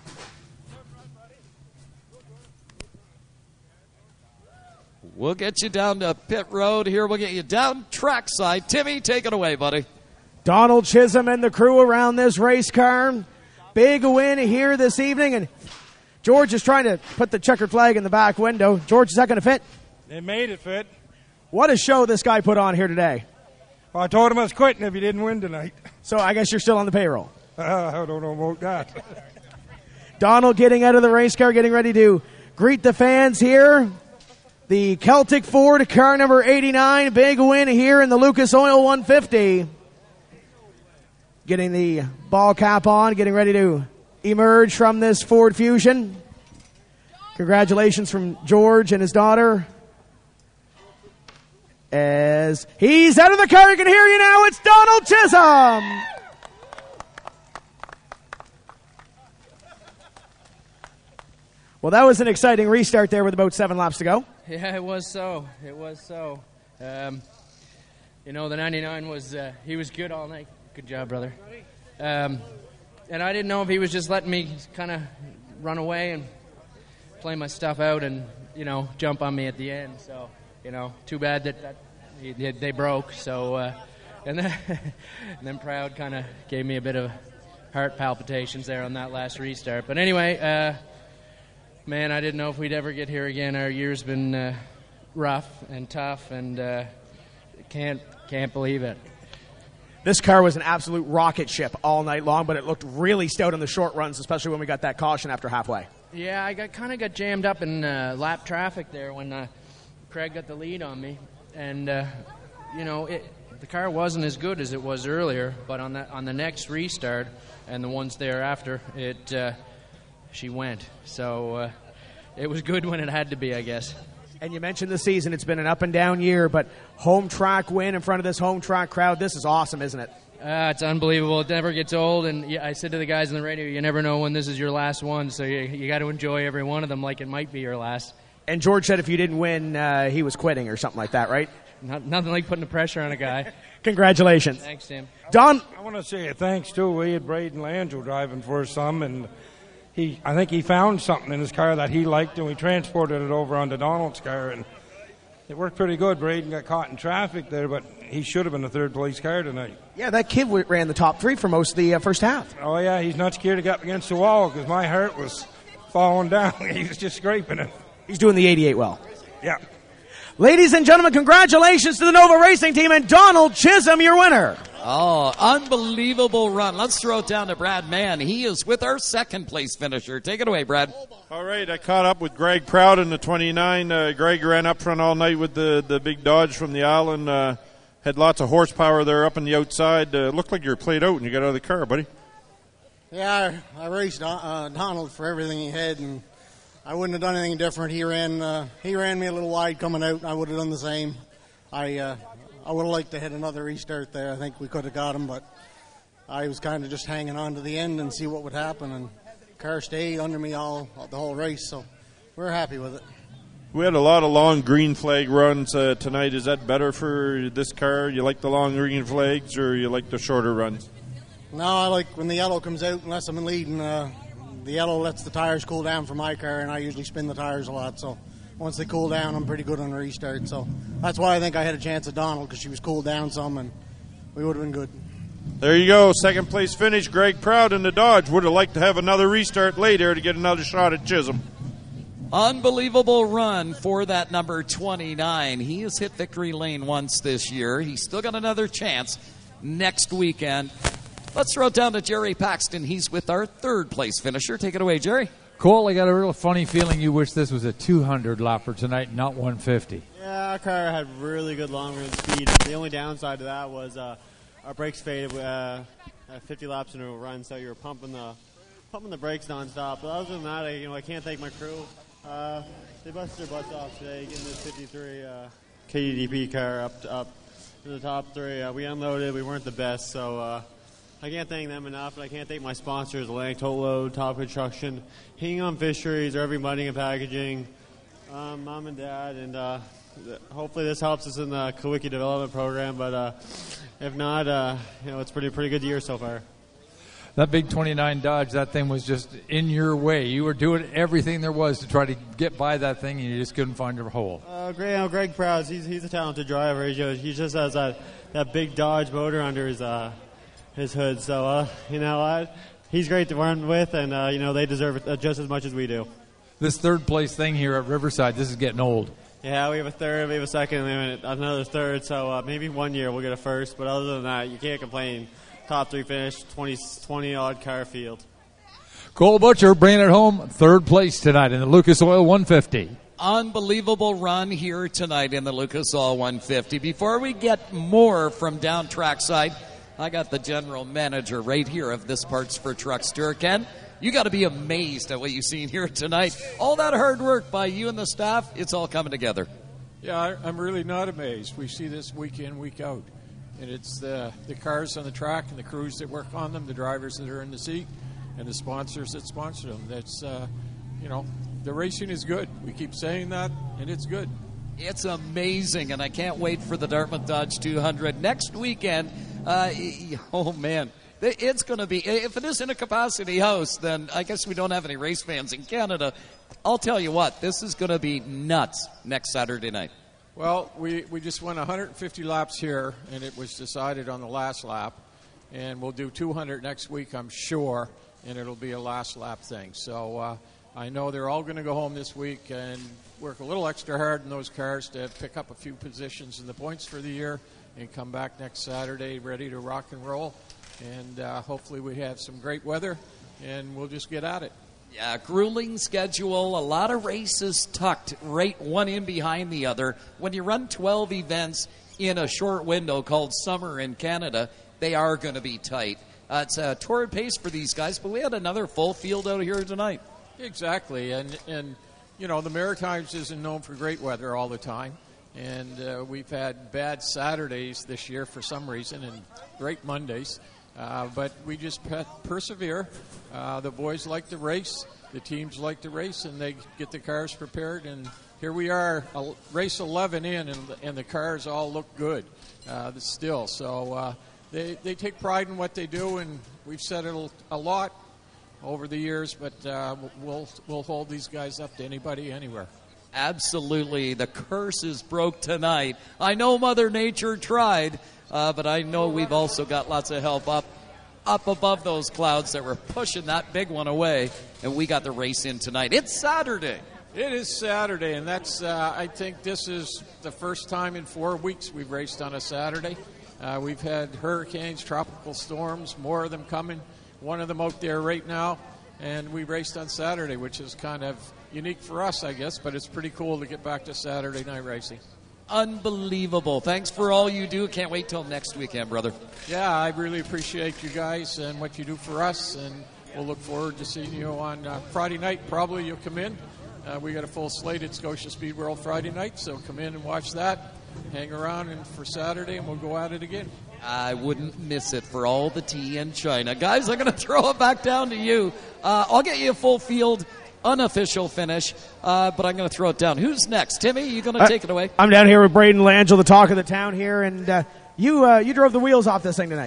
We'll get you down to pit road here. We'll get you down trackside. Timmy, take it away, buddy. Donald Chisholm and the crew around this race car. Big win here this evening. And George is trying to put the checkered flag in the back window. George, is that going to fit? They made it fit. What a show this guy put on here today. Well, I told him I was quitting if he didn't win tonight. So I guess you're still on the payroll. Uh, I don't know about that. Donald getting out of the race car, getting ready to greet the fans here. The Celtic Ford, car number eighty-nine. Big win here in the Lucas Oil one fifty. Getting the ball cap on, getting ready to emerge from this Ford Fusion. Congratulations from George and his daughter. As he's out of the car, you can hear you now. It's Donald Chisholm. Well, that was an exciting restart there with about seven laps to go. Yeah, it was so. It was so. Um, you know, the ninety-nine was, uh, he was good all night. Good job, brother. Um, and I didn't know if he was just letting me kind of run away and play my stuff out and, you know, jump on me at the end. So, you know, too bad that, that he, they broke. So, uh, and then, and then Proud kind of gave me a bit of heart palpitations there on that last restart. But anyway, uh, man, I didn't know if we'd ever get here again. Our year's been uh, rough and tough, and uh, can't can't believe it. This car was an absolute rocket ship all night long, but it looked really stout in the short runs, especially when we got that caution after halfway. Yeah, I got kind of got jammed up in uh, lap traffic there when uh, Craig got the lead on me, and uh, you know it, the car wasn't as good as it was earlier, but on that on the next restart and the ones thereafter, it uh, she went. So uh, it was good when it had to be, I guess. And you mentioned the season. It's been an up and down year, but home track win in front of this home track crowd, this is awesome, isn't it? Uh, it's unbelievable. It never gets old. And yeah, I said to the guys on the radio, you never know when this is your last one, so you, you got to enjoy every one of them like it might be your last. And George said if you didn't win, uh, he was quitting or something like that, right? Not, nothing like putting the pressure on a guy. Congratulations. Thanks, Tim. Don, I want to say a thanks, too. We had Braden Langell driving for us some, and he, I think he found something in his car that he liked, and we transported it over onto Donald's car, and it worked pretty good. Braden got caught in traffic there, but he should have been a third-place car tonight. Yeah, that kid ran the top three for most of the uh, first half. Oh, yeah, he's not scared to get up against the wall because my heart was falling down. He was just scraping it. He's doing the eighty-eight well. Yeah. Ladies and gentlemen, congratulations to the Nova Racing Team and Donald Chisholm, your winner. Oh, unbelievable run. Let's throw it down to Brad Mann. He is with our second-place finisher. Take it away, Brad. All right, I caught up with Greg Proud in the twenty-nine. Uh, Greg ran up front all night with the, the big Dodge from the island. Uh, had lots of horsepower there up on the outside. Uh, looked like you were played out when you got out of the car, buddy. Yeah, I, I raced uh, Donald for everything he had, and I wouldn't have done anything different. He ran uh, he ran me a little wide coming out, and I would have done the same. I uh, I would have liked to hit another restart there. I think we could have got him, but I was kind of just hanging on to the end and see what would happen, and the car stayed under me all the whole race, so we're happy with it. We had a lot of long green flag runs uh, tonight. Is that better for this car? You like the long green flags, or you like the shorter runs? No, I like when the yellow comes out, unless I'm leading, uh, the yellow lets the tires cool down for my car, and I usually spin the tires a lot. So once they cool down, I'm pretty good on the restart. So that's why I think I had a chance at Donald, because she was cooled down some, and we would have been good. There you go. Second place finish. Greg Proud in the Dodge would have liked to have another restart later to get another shot at Chisholm. Unbelievable run for that number twenty-nine. He has hit victory lane once this year. He's still got another chance next weekend. Let's throw it down to Jerry Paxton. He's with our third place finisher. Take it away, Jerry. Cole, I got a real funny feeling you wish this was a two hundred lapper tonight, not one fifty. Yeah, our car had really good long range speed. The only downside to that was uh, our brakes faded uh, at fifty laps into a run, so you were pumping the pumping the brakes nonstop. But other than that, I, you know, I can't thank my crew. Uh, they busted their butts off today, getting this fifty-three uh, K D D P car up to, up to the top three. Uh, we unloaded. We weren't the best, so uh, I can't thank them enough. And I can't thank my sponsors, Atlantic Total Load, Top Construction, Hingham Fisheries, Irving Bunting and Packaging, um, Mom and Dad, and uh, th- hopefully this helps us in the Kawiki Development Program. But uh, if not, uh, you know, it's pretty pretty good year so far. That big twenty-nine Dodge, that thing was just in your way. You were doing everything there was to try to get by that thing, and you just couldn't find your hole. Uh, Greg, you know, Greg Prowse, he's he's a talented driver. He just, he just has that, that big Dodge motor under his uh, his hood. So uh, you know what, he's great to run with, and uh, you know they deserve it just as much as we do. This third place thing here at Riverside, this is getting old. Yeah, we have a third, we have a second, and another third. So uh, maybe one year we'll get a first, but other than that, you can't complain. Top three finish, twenty, twenty-odd car field. Cole Butcher bringing it home, third place tonight in the Lucas Oil one fifty. Unbelievable run here tonight in the Lucas Oil one fifty. Before we get more from down trackside, I got the general manager right here of this Parts for Trucks tour. Ken, you got to be amazed at what you've seen here tonight. All that hard work by you and the staff, it's all coming together. Yeah, I, I'm really not amazed. We see this week in, week out. And it's the, the cars on the track and the crews that work on them, the drivers that are in the seat, and the sponsors that sponsor them. That's, uh, you know, the racing is good. We keep saying that, and it's good. It's amazing, and I can't wait for the Dartmouth Dodge two hundred next weekend. Uh, oh, man. It's going to be, if it is in a capacity house, then I guess we don't have any race fans in Canada. I'll tell you what, this is going to be nuts next Saturday night. Well, we, we just went one hundred fifty laps here, and it was decided on the last lap. And we'll do two hundred next week, I'm sure, and it'll be a last lap thing. So uh, I know they're all going to go home this week and work a little extra hard in those cars to pick up a few positions in the points for the year and come back next Saturday ready to rock and roll. And uh, hopefully we have some great weather, and we'll just get at it. Yeah, grueling schedule, a lot of races tucked right one in behind the other. When you run twelve events in a short window called summer in Canada, they are going to be tight. Uh, it's a torrid pace for these guys, but we had another full field out here tonight. Exactly, and, and you know, the Maritimes isn't known for great weather all the time, and uh, we've had bad Saturdays this year for some reason and great Mondays. Uh, but we just pe- persevere. Uh, the boys like to race. The teams like to race, and they get the cars prepared. And here we are, uh, race eleven in, and, and the cars all look good uh, still. So uh, they, they take pride in what they do, and we've said it a lot over the years, but uh, we'll, we'll hold these guys up to anybody, anywhere. Absolutely. The curse is broke tonight. I know Mother Nature tried. Uh, but I know we've also got lots of help up up above those clouds that were pushing that big one away, and we got the race in tonight. It's Saturday. It is Saturday, and that's uh, I think this is the first time in four weeks we've raced on a Saturday. Uh, we've had hurricanes, tropical storms, more of them coming, one of them out there right now, and we raced on Saturday, which is kind of unique for us, I guess, but it's pretty cool to get back to Saturday night racing. Unbelievable. Thanks for all you do. Can't wait till next weekend, brother. Yeah, I really appreciate you guys and what you do for us, and we'll look forward to seeing you on uh, Friday night. Probably you'll come in. Uh, we got a full slate at Scotia Speed World Friday night, so come in and watch that. Hang around and for Saturday, and we'll go at it again. I wouldn't miss it for all the tea in China. Guys, I'm going to throw it back down to you. Uh, I'll get you a full field unofficial finish, uh, but I'm going to throw it down. Who's next? Timmy, you going to uh, take it away? I'm down here with Braden Langell, the talk of the town here, and uh, you uh, you drove the wheels off this thing tonight.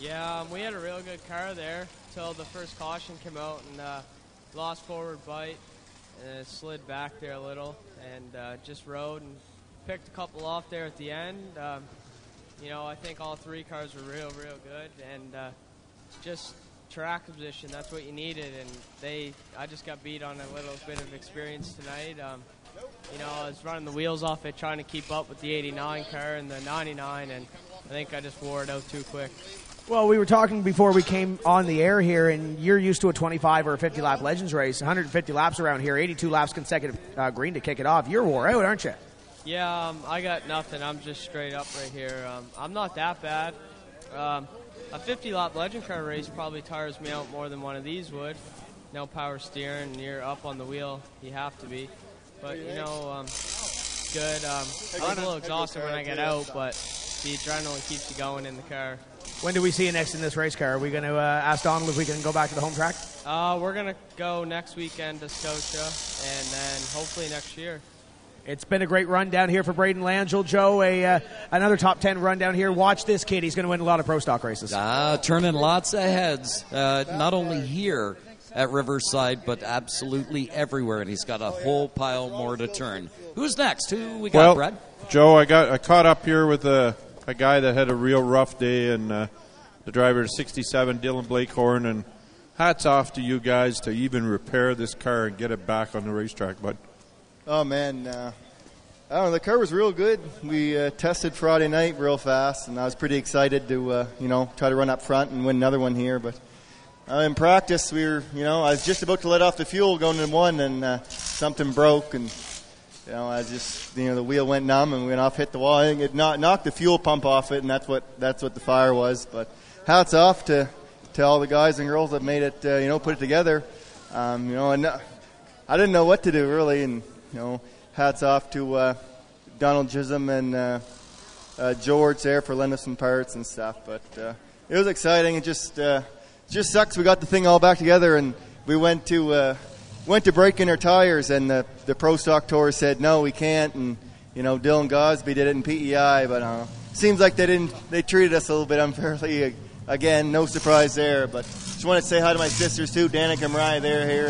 Yeah, um, we had a real good car there till the first caution came out and uh, lost forward bite and it slid back there a little and uh, just rode and picked a couple off there at the end. Um, you know, I think all three cars were real, real good and uh, just track position, that's what you needed. And they, I just got beat on a little bit of experience tonight. Um, you know, I was running the wheels off it trying to keep up with the eighty-nine car and the ninety-nine, and I think I just wore it out too quick. Well, we were talking before we came on the air here, and you're used to a twenty-five or a fifty lap Legends race, one hundred fifty laps around here, eighty-two laps consecutive uh, green to kick it off. You're wore out, aren't you? Yeah, um, I got nothing. I'm just straight up right here. Um, I'm not that bad. Um, a fifty lap Legend car race probably tires me out more than one of these would. No power steering, you're up on the wheel. You have to be. But, you know, um, good. Um, I was a little exhausted when I get out, but the adrenaline keeps you going in the car. When do we see you next in this race car? Are we going to uh, ask Donald if we can go back to the home track? Uh, we're going to go next weekend to Scotia, and then hopefully next year. It's been a great run down here for Braden Langell. Joe, a uh, another top ten run down here. Watch this kid. He's going to win a lot of Pro Stock races. Ah, turning lots of heads, uh, not only here at Riverside, but absolutely everywhere, and he's got a whole pile more to turn. Who's next? Who we got, well, Brad? Joe, I got I caught up here with a, a guy that had a real rough day, and uh, the driver is sixty-seven, Dylan Blakehorn, and hats off to you guys to even repair this car and get it back on the racetrack. But oh man, uh, I don't know. The car was real good. We uh, tested Friday night real fast, and I was pretty excited to uh, you know try to run up front and win another one here, but. Uh, in practice, we were, you know, I was just about to let off the fuel going in one, and uh, something broke, and you know, I just, you know, the wheel went numb and went off, hit the wall. I think it knocked, knocked the fuel pump off it, and that's what that's what the fire was. But hats off to to all the guys and girls that made it, uh, you know, put it together. Um, you know, and uh, I didn't know what to do really, and you know, hats off to uh, Donald Chisholm and uh, uh, George there for lending us some parts and stuff. But uh, it was exciting. It just uh, just sucks. We got the thing all back together, and we went to uh, went to break in our tires, and the the Pro Stock Tour said no, we can't. And you know, Dylan Gosby did it in P E I, but uh, seems like they didn't. They treated us a little bit unfairly. Again, no surprise there. But just want to say hi to my sisters too, Danica and Mariah. They're here,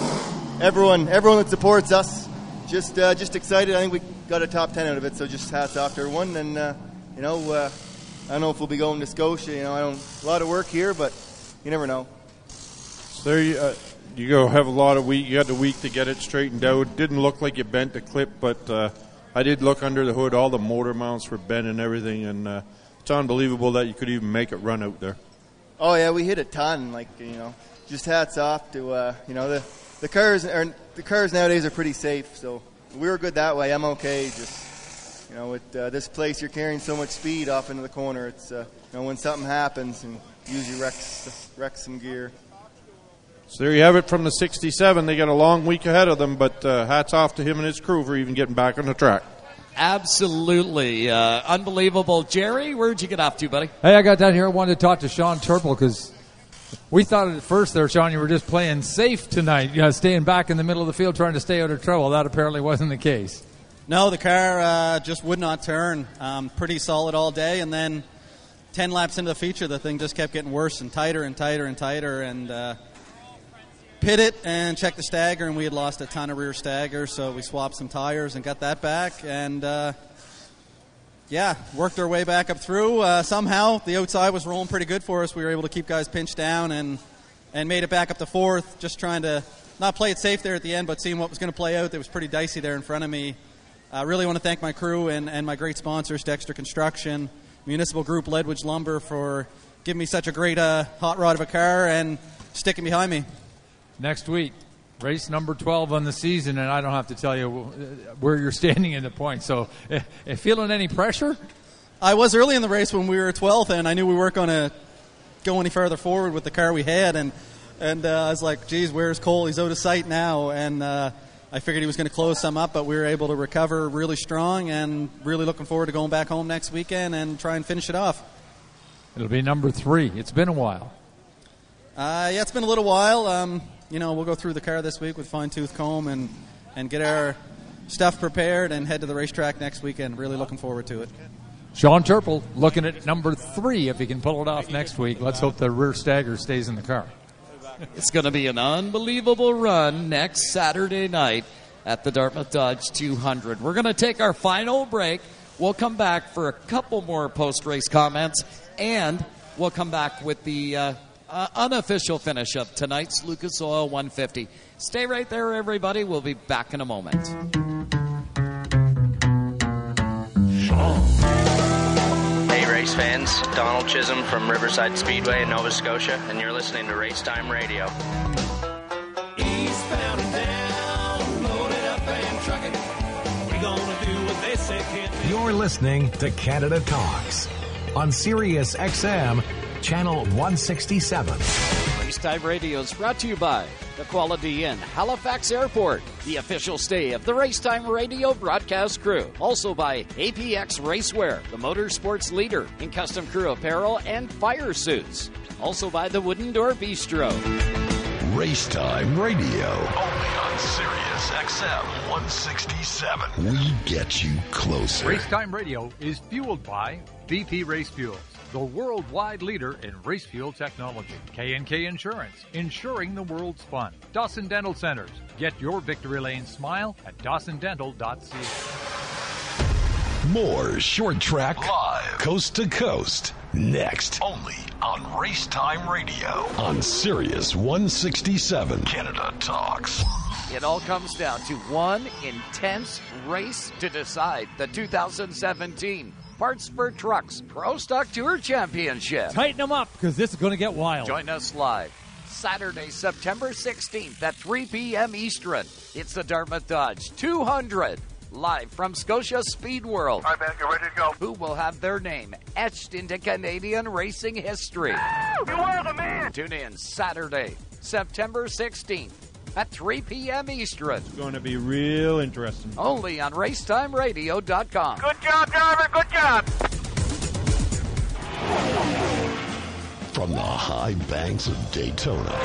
and everyone everyone that supports us. Just uh, just excited. I think we got a top ten out of it. So just hats off to everyone, and uh, you know, uh, I don't know if we'll be going to Scotia. You know, I don't a lot of work here, but. You never know. So there you, uh, you go have a lot of week. You had the week to get it straightened out. Didn't look like you bent the clip, but uh, I did look under the hood. All the motor mounts were bent and everything, and uh, it's unbelievable that you could even make it run out there. Oh yeah, we hit a ton. Like you know, just hats off to uh, you know the the cars. Are, the cars nowadays are pretty safe, so we were good that way. I'm okay. Just you know, with uh, this place, you're carrying so much speed off into the corner. It's uh, you know when something happens and usually wrecks, wrecks some gear. So there you have it from the sixty-seven. They got a long week ahead of them, but uh, hats off to him and his crew for even getting back on the track. Absolutely. Uh, unbelievable. Jerry, where'd you get off to, buddy? Hey, I got down here. I wanted to talk to Sean Turple because we thought at first there, Sean, you were just playing safe tonight, you know, staying back in the middle of the field trying to stay out of trouble. That apparently wasn't the case. No, the car uh, just would not turn. Um, pretty solid all day, and then ten laps into the feature, the thing just kept getting worse and tighter and tighter and tighter, and uh, pit it and checked the stagger, and we had lost a ton of rear stagger, so we swapped some tires and got that back, and uh, yeah, worked our way back up through. Uh, somehow the outside was rolling pretty good for us. We were able to keep guys pinched down and and made it back up to fourth, just trying to not play it safe there at the end, but seeing what was going to play out. It was pretty dicey there in front of me. I uh, really want to thank my crew and, and my great sponsors, Dexter Construction, Municipal Group, Ledwidge Lumber, for giving me such a great uh, hot rod of a car and sticking behind me. Next week, race number twelve on the season, and I don't have to tell you where you're standing in the points. So, uh, feeling any pressure? I was early in the race when we were twelfth, and I knew we weren't going to go any further forward with the car we had. And and uh, I was like, geez, where's Cole? He's out of sight now. And uh, I figured he was going to close some up, but we were able to recover really strong, and really looking forward to going back home next weekend and try and finish it off. It'll be number three. It's been a while. Uh, yeah, it's been a little while. Um, you know, we'll go through the car this week with fine-tooth comb and, and get our stuff prepared and head to the racetrack next weekend. Really looking forward to it. Sean Turple looking at number three if he can pull it off next week. Let's hope the rear stagger stays in the car. It's going to be an unbelievable run next Saturday night at the Dartmouth Dodge two hundred. We're going to take our final break. We'll come back for a couple more post-race comments, and we'll come back with the uh, uh, unofficial finish of tonight's Lucas Oil one fifty. Stay right there, everybody. We'll be back in a moment. Hey, race fans. Donald Chisholm from Riverside Speedway in Nova Scotia, and you're listening to Race Time Radio. Eastbound and down, load it up and truck it. We're gonna do what they say can't do. You're listening to Canada Talks on Sirius X M, Channel one sixty-seven. Race Time Radio is brought to you by the Quality Inn, Halifax Airport, the official stay of the Race Time Radio broadcast crew. Also by A P X Racewear, the motorsports leader in custom crew apparel and fire suits. Also by the Wooden Door Bistro. Race Time Radio, only on Sirius X M one sixty-seven. We get you closer. Racetime Radio is fueled by B P Race Fuels, the worldwide leader in race fuel technology. K and K Insurance, insuring the world's fun. Dawson Dental Centers, get your victory lane smile at dawson dental dot c a. More short track live, coast to coast. Next, only on Racetime Radio on Sirius one sixty-seven. Canada Talks. It all comes down to one intense race to decide the two thousand seventeen Parts for Trucks Pro Stock Tour Championship. Tighten them up, because this is going to get wild. Join us live Saturday, September sixteenth at three p.m. Eastern. It's the Dartmouth Dodge two hundred. Live from Scotia Speed World. All right, man, get ready to go. Who will have their name etched into Canadian racing history. You are the man. Tune in Saturday, September sixteenth at three p.m. Eastern. It's going to be real interesting. Only on racetime radio dot com. Good job, driver. Good job. From the high banks of Daytona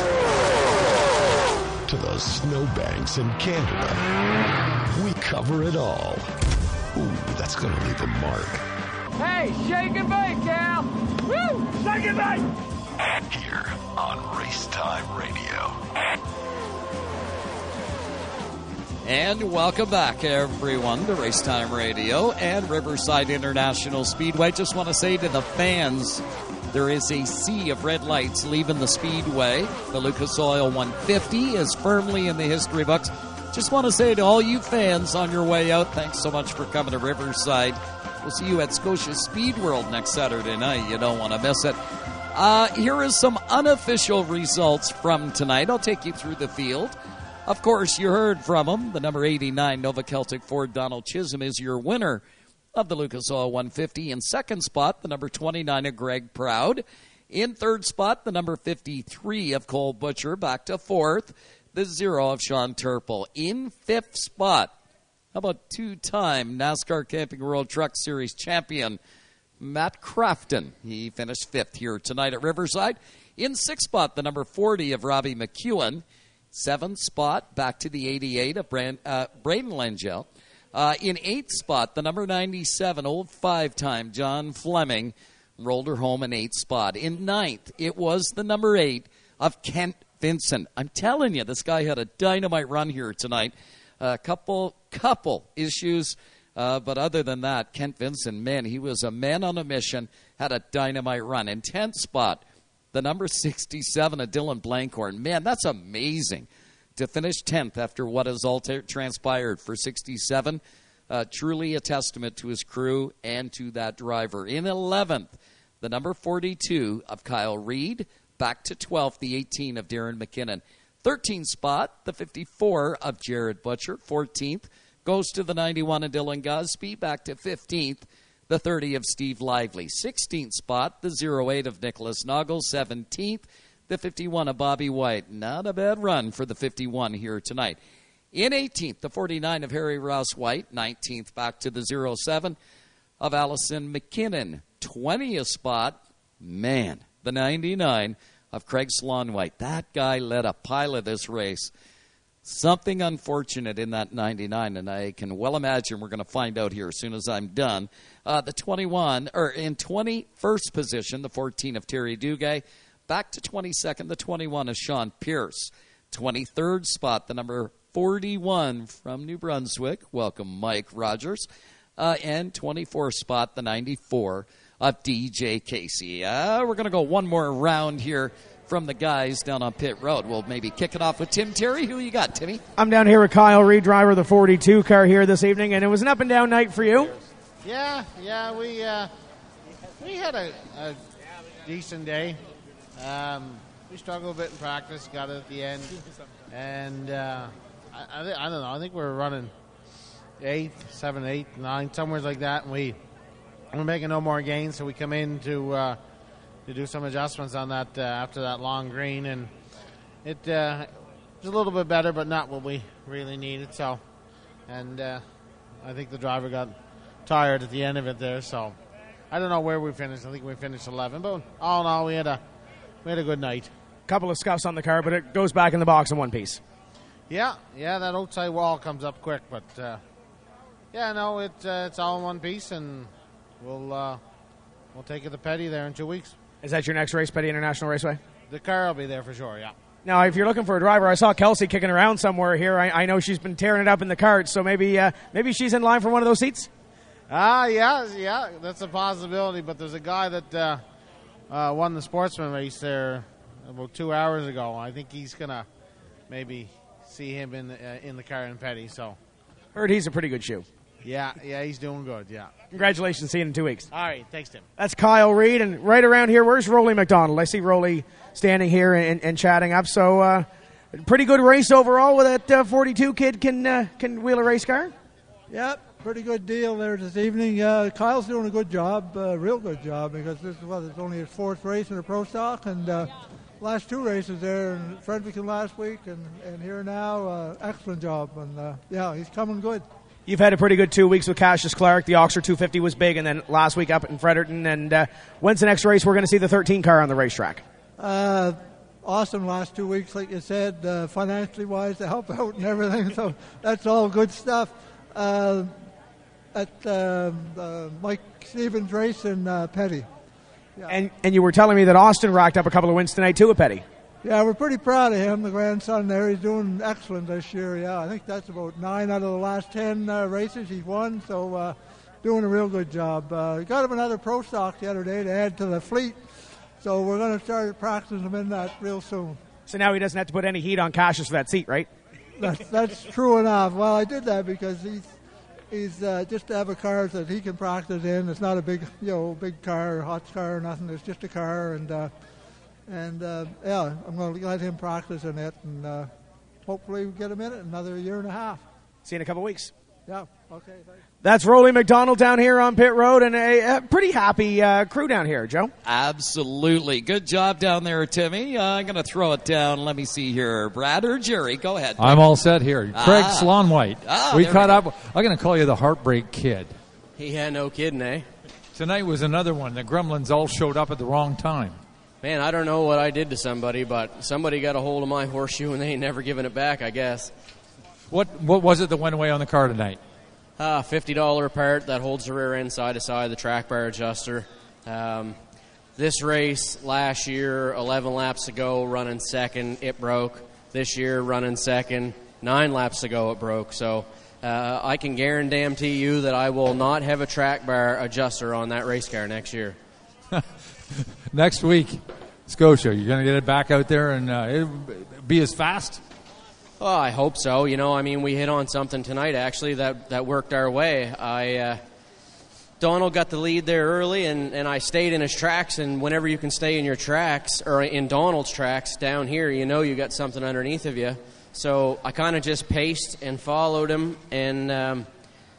to the snowbanks in Canada, we cover it all. Ooh, that's going to leave a mark. Hey, shake and bake, Cal. Woo! Shake and bake. Here on Racetime Radio. And welcome back, everyone, to Racetime Radio and Riverside International Speedway. Just want to say to the fans, there is a sea of red lights leaving the Speedway. The Lucas Oil one fifty is firmly in the history books. Just want to say to all you fans on your way out, thanks so much for coming to Riverside. We'll see you at Scotia Speed World next Saturday night. You don't want to miss it. Uh, here is some unofficial results from tonight. I'll take you through the field. Of course, you heard from him. The number eighty-nine Nova Celtic Ford Donald Chisholm is your winner of the Lucas Oil one fifty. In second spot, the number twenty-nine of Greg Proud. In third spot, the number fifty-three of Cole Butcher. Back to fourth, the zero of Sean Turple. In fifth spot, how about two-time NASCAR Camping World Truck Series champion Matt Crafton? He finished fifth here tonight at Riverside. In sixth spot, the number forty of Robbie McEwen. Seventh spot, back to the eighty-eight of Brand, uh, Braden Langell. Uh, in eighth spot, the number ninety-seven, old five-time John Fleming, rolled her home in eighth spot. In ninth, it was the number eight of Kent Vincent. I'm telling you, this guy had a dynamite run here tonight. A couple, couple issues, uh, but other than that, Kent Vincent, man, he was a man on a mission, had a dynamite run. In tenth spot, the number sixty-seven of Dylan Blankhorn. Man, that's amazing to finish tenth after what has all t- transpired for sixty-seven. Uh, truly a testament to his crew and to that driver. In eleventh, the number forty-two of Kyle Reed. Back to twelfth, the eighteen of Darren McKinnon. thirteenth spot, the fifty-four of Jared Butcher. fourteenth goes to the ninety-one of Dylan Gosby. Back to fifteenth, the thirty of Steve Lively. sixteenth spot, the oh eight of Nicholas Noggle. seventeenth, the fifty-one of Bobby White. Not a bad run for the fifty-one here tonight. In eighteenth, the forty-nine of Harry Ross White. nineteenth, back to the oh seven of Allison McKinnon. twentieth spot, man, the ninety-nine of Craig Slonwhite. That guy led a pile of this race. Something unfortunate in that ninety-nine, and I can well imagine we're going to find out here as soon as I'm done. Uh, the twenty-one, or in twenty-first position, the fourteen of Terry Duguay. Back to twenty-second, the twenty-one of Sean Pierce. twenty-third spot, the number forty-one from New Brunswick. Welcome, Mike Rogers. Uh, and twenty-fourth spot, the ninety-four of D J Casey. Uh, we're going to go one more round here from the guys down on pit road. We'll maybe kick it off with Tim Terry. Who you got, Timmy? I'm down here with Kyle Reed, driver of the forty-two car here this evening, and it was an up and down night for you. Yeah, yeah, we uh, we had a, a decent day. Um, we struggled a bit in practice, got it at the end, and uh, I, I, th- I don't know. I think we were running eight, seven, eight, nine, somewhere like that, and we we're making no more gains. So we come in to. Uh, to do some adjustments on that uh, after that long green, and it uh, was a little bit better, but not what we really needed. So, and uh, I think the driver got tired at the end of it there. So, I don't know where we finished. I think we finished eleven, but all in all, we had a we had a good night. Couple of scuffs on the car, but it goes back in the box in one piece. Yeah, yeah, that outside wall comes up quick, but uh, yeah, no, it uh, it's all in one piece, and we'll uh, we'll take it to Petty there in two weeks. Is that your next race, Petty International Raceway? The car will be there for sure, yeah. Now, if you're looking for a driver, I saw Kelsey kicking around somewhere here. I, I know she's been tearing it up in the carts, so maybe uh, maybe she's in line for one of those seats? Ah, uh, yeah, yeah, that's a possibility, but there's a guy that uh, uh, won the sportsman race there about two hours ago. I think he's going to maybe see him in the, uh, in the car in Petty, so. Heard he's a pretty good shoe. Yeah, yeah, he's doing good, yeah. Congratulations, see you in two weeks. All right, thanks, Tim. That's Kyle Reed, and right around here, where's Rolly McDonald? I see Rolly standing here and, and chatting up, so uh, pretty good race overall with that uh, forty-two kid can uh, can wheel a race car? Yep, pretty good deal there this evening. Uh, Kyle's doing a good job, uh, real good job, because this is well, it's only his fourth race in a pro stock, and uh, last two races there in Fredericton last week and, and here now, uh, excellent job, and uh, yeah, he's coming good. You've had a pretty good two weeks with Cassius Clark. The Oxford two fifty was big, and then last week up in Fredericton. And uh, when's the next race we're going to see the thirteen car on the racetrack? Uh, awesome last two weeks, like you said, uh, financially wise to help out and everything. So that's all good stuff. Uh, at uh, uh, Mike Stevens race in uh, Petty. Yeah. And and you were telling me that Austin racked up a couple of wins tonight too at Petty. Yeah, we're pretty proud of him, the grandson there. He's doing excellent this year, yeah. I think that's about nine out of the last ten uh, races he's won, so uh, doing a real good job. Uh, got him another pro stock the other day to add to the fleet, so we're going to start practicing him in that real soon. So now he doesn't have to put any heat on Cassius for that seat, right? That's, that's true enough. Well, I did that because he's he's uh, just to have a car that he can practice in. It's not a big, you know, big car, hot car or nothing. It's just a car, and... Uh, And, uh, yeah, I'm going to let him practice in it, and uh, hopefully we get him in it another year and a half. See you in a couple weeks. Yeah, okay, thanks. That's Rolly McDonald down here on pit road, and a, a pretty happy uh, crew down here, Joe. Absolutely. Good job down there, Timmy. Uh, I'm going to throw it down. Let me see here. Brad or Jerry, go ahead. I'm all set here. Craig Ah. Slonwhite. Ah, we there caught we go. up. I'm going to call you the Heartbreak Kid. Yeah, no kidding, eh? Tonight was another one. The Gremlins all showed up at the wrong time. Man, I don't know what I did to somebody, but somebody got a hold of my horseshoe and they ain't never given it back, I guess. What what was it that went away on the car tonight? Uh, fifty dollars part that holds the rear end side to side, the track bar adjuster. Um, this race last year, eleven laps ago, running second, it broke. This year, running second, nine laps ago, it broke. So uh, I can guarantee you that I will not have a track bar adjuster on that race car next year. Next week, Scotia, you're going to get it back out there and uh, it'll be as fast? Oh, I hope so. You know, I mean, we hit on something tonight, actually, that, that worked our way. I uh, Donald got the lead there early, and, and I stayed in his tracks, and whenever you can stay in your tracks, or in Donald's tracks down here, you know you got something underneath of you. So I kind of just paced and followed him, and um,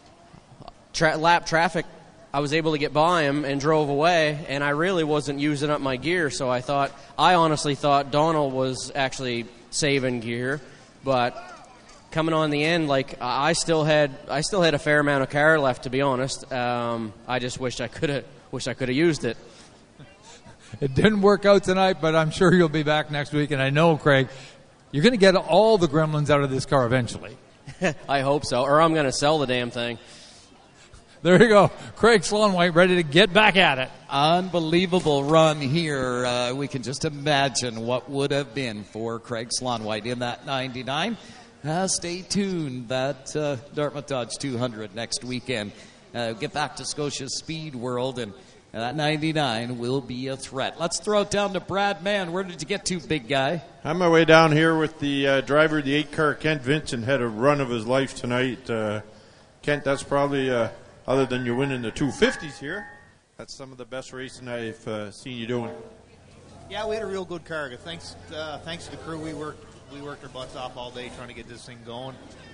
tra- lap traffic, I was able to get by him and drove away, and I really wasn't using up my gear, so I thought, I honestly thought Donald was actually saving gear, but coming on the end, like I still had, I still had a fair amount of car left, to be honest. Um, I just wished I could have, wish I could have used it. It didn't work out tonight, but I'm sure you'll be back next week, and I know, Craig, You're going to get all the gremlins out of this car eventually. I hope so, or I'm going to sell the damn thing. There you go. Craig Sloan-White ready to get back at it. Unbelievable run here. Uh, we can just imagine what would have been for Craig Sloan-White in that ninety-nine. Uh, stay tuned. That uh, Dartmouth Dodge two hundred next weekend. Uh, get back to Scotia Speed World, and And that ninety-nine will be a threat. Let's throw it down to Brad Mann. Where did you get to, big guy? On my way down here with the uh, driver of the eight car, Kent Vincent, had a run of his life tonight. Uh, Kent, that's probably, uh, other than you winning the two fifties here, that's some of the best racing I've uh, seen you doing. Yeah, we had a real good car. Thanks, uh, thanks to the crew, we worked we worked our butts off all day trying to get this thing going.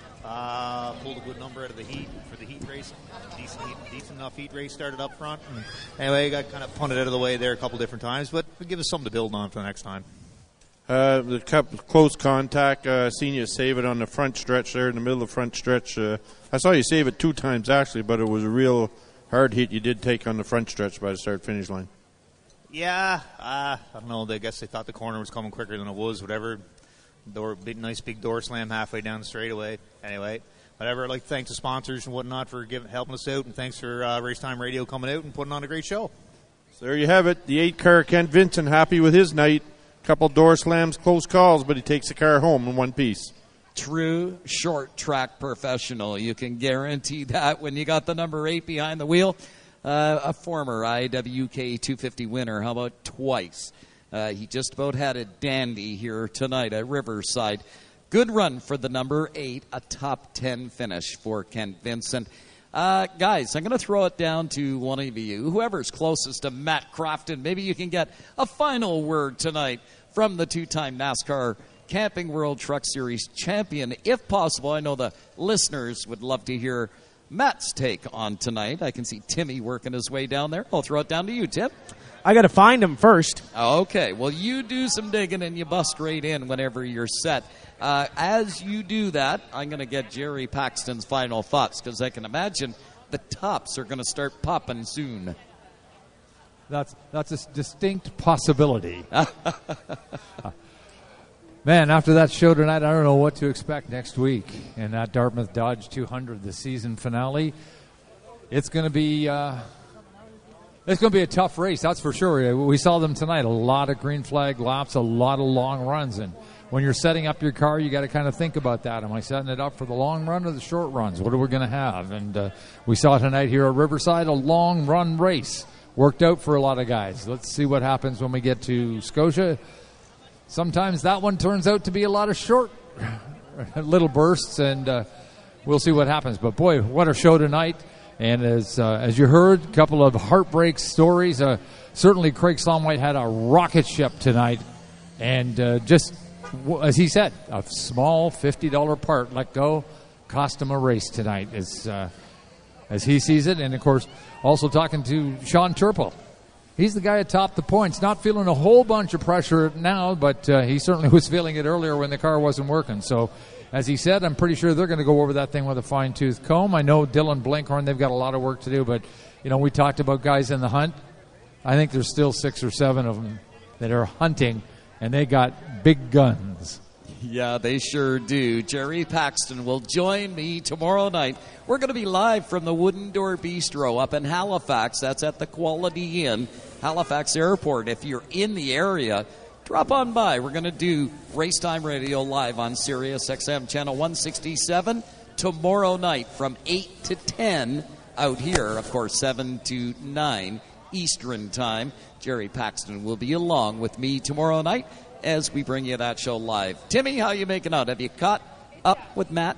Uh, pulled a good number out of the heat for the heat racing. Decent, heat, decent enough heat race started up front. And anyway, got kind of punted out of the way there a couple different times, but it'll give us something to build on for the next time. Uh, the couple, close contact, uh, seen you save it on the front stretch there in the middle of the front stretch. Uh, I saw you save it two times actually, but it was a real hard hit you did take on the front stretch by the start-finish line. Yeah, uh, I don't know. I guess they thought the corner was coming quicker than it was, whatever. Door, big, nice big door slam halfway down the straightaway. Anyway, whatever. I'd like to thank the sponsors and whatnot for giving, helping us out, and thanks for uh, Race Time Radio coming out and putting on a great show. So there you have it. The eight car, Kent Vincent, happy with his night. Couple door slams, close calls, but he takes the car home in one piece. True short track professional. You can guarantee that when you got the number eight behind the wheel. Uh, a former I W K two fifty winner. How about twice? Uh, he just about had a dandy here tonight at Riverside. Good run for the number eight, a top ten finish for Kent Vincent. Uh, guys, I'm going to throw it down to one of you, whoever's closest to Matt Crofton. Maybe you can get a final word tonight from the two-time NASCAR Camping World Truck Series champion. If possible, I know the listeners would love to hear Matt's take on tonight. I can see Timmy working his way down there. I'll throw it down to you, Tim. I got to find him first. Okay, well, you do some digging and you bust right in whenever you're set. Uh, as you do that, I'm going to get Jerry Paxton's final thoughts, because I can imagine the tops are going to start popping soon. That's that's a distinct possibility. Man, after that show tonight, I don't know what to expect next week in that Dartmouth Dodge two hundred, the season finale. It's going to be... Uh, It's going to be a tough race, that's for sure. We saw them tonight, a lot of green flag laps, a lot of long runs. And when you're setting up your car, you got to kind of think about that. Am I setting it up for the long run or the short runs? What are we going to have? And uh, we saw tonight here at Riverside, a long run race. Worked out for a lot of guys. Let's see what happens when we get to Scotia. Sometimes that one turns out to be a lot of short little bursts, and uh, we'll see what happens. But, boy, what a show tonight. And as uh, as you heard, a couple of heartbreak stories. Uh, certainly, Craig Sloan-White had a rocket ship tonight. And uh, just, as he said, a small fifty dollars part let go cost him a race tonight as, uh, as he sees it. And, of course, also talking to Sean Turple. He's the guy atop the points, not feeling a whole bunch of pressure now, but uh, he certainly was feeling it earlier when the car wasn't working. So, as he said, I'm pretty sure they're going to go over that thing with a fine-tooth comb. I know Dylan Blinkhorn, they've got a lot of work to do, but, you know, we talked about guys in the hunt. I think there's still six or seven of them that are hunting, and they got big guns. Yeah, they sure do. Jerry Paxton will join me tomorrow night. We're going to be live from the Wooden Door Bistro up in Halifax. That's at the Quality Inn, Halifax Airport. If you're in the area, drop on by. We're going to do Race Time Radio live on Sirius X M Channel one sixty-seven tomorrow night from eight to ten out here, of course, seven to nine Eastern Time. Jerry Paxton will be along with me tomorrow night as we bring you that show live. Timmy, how you making out? Have you caught up with Matt?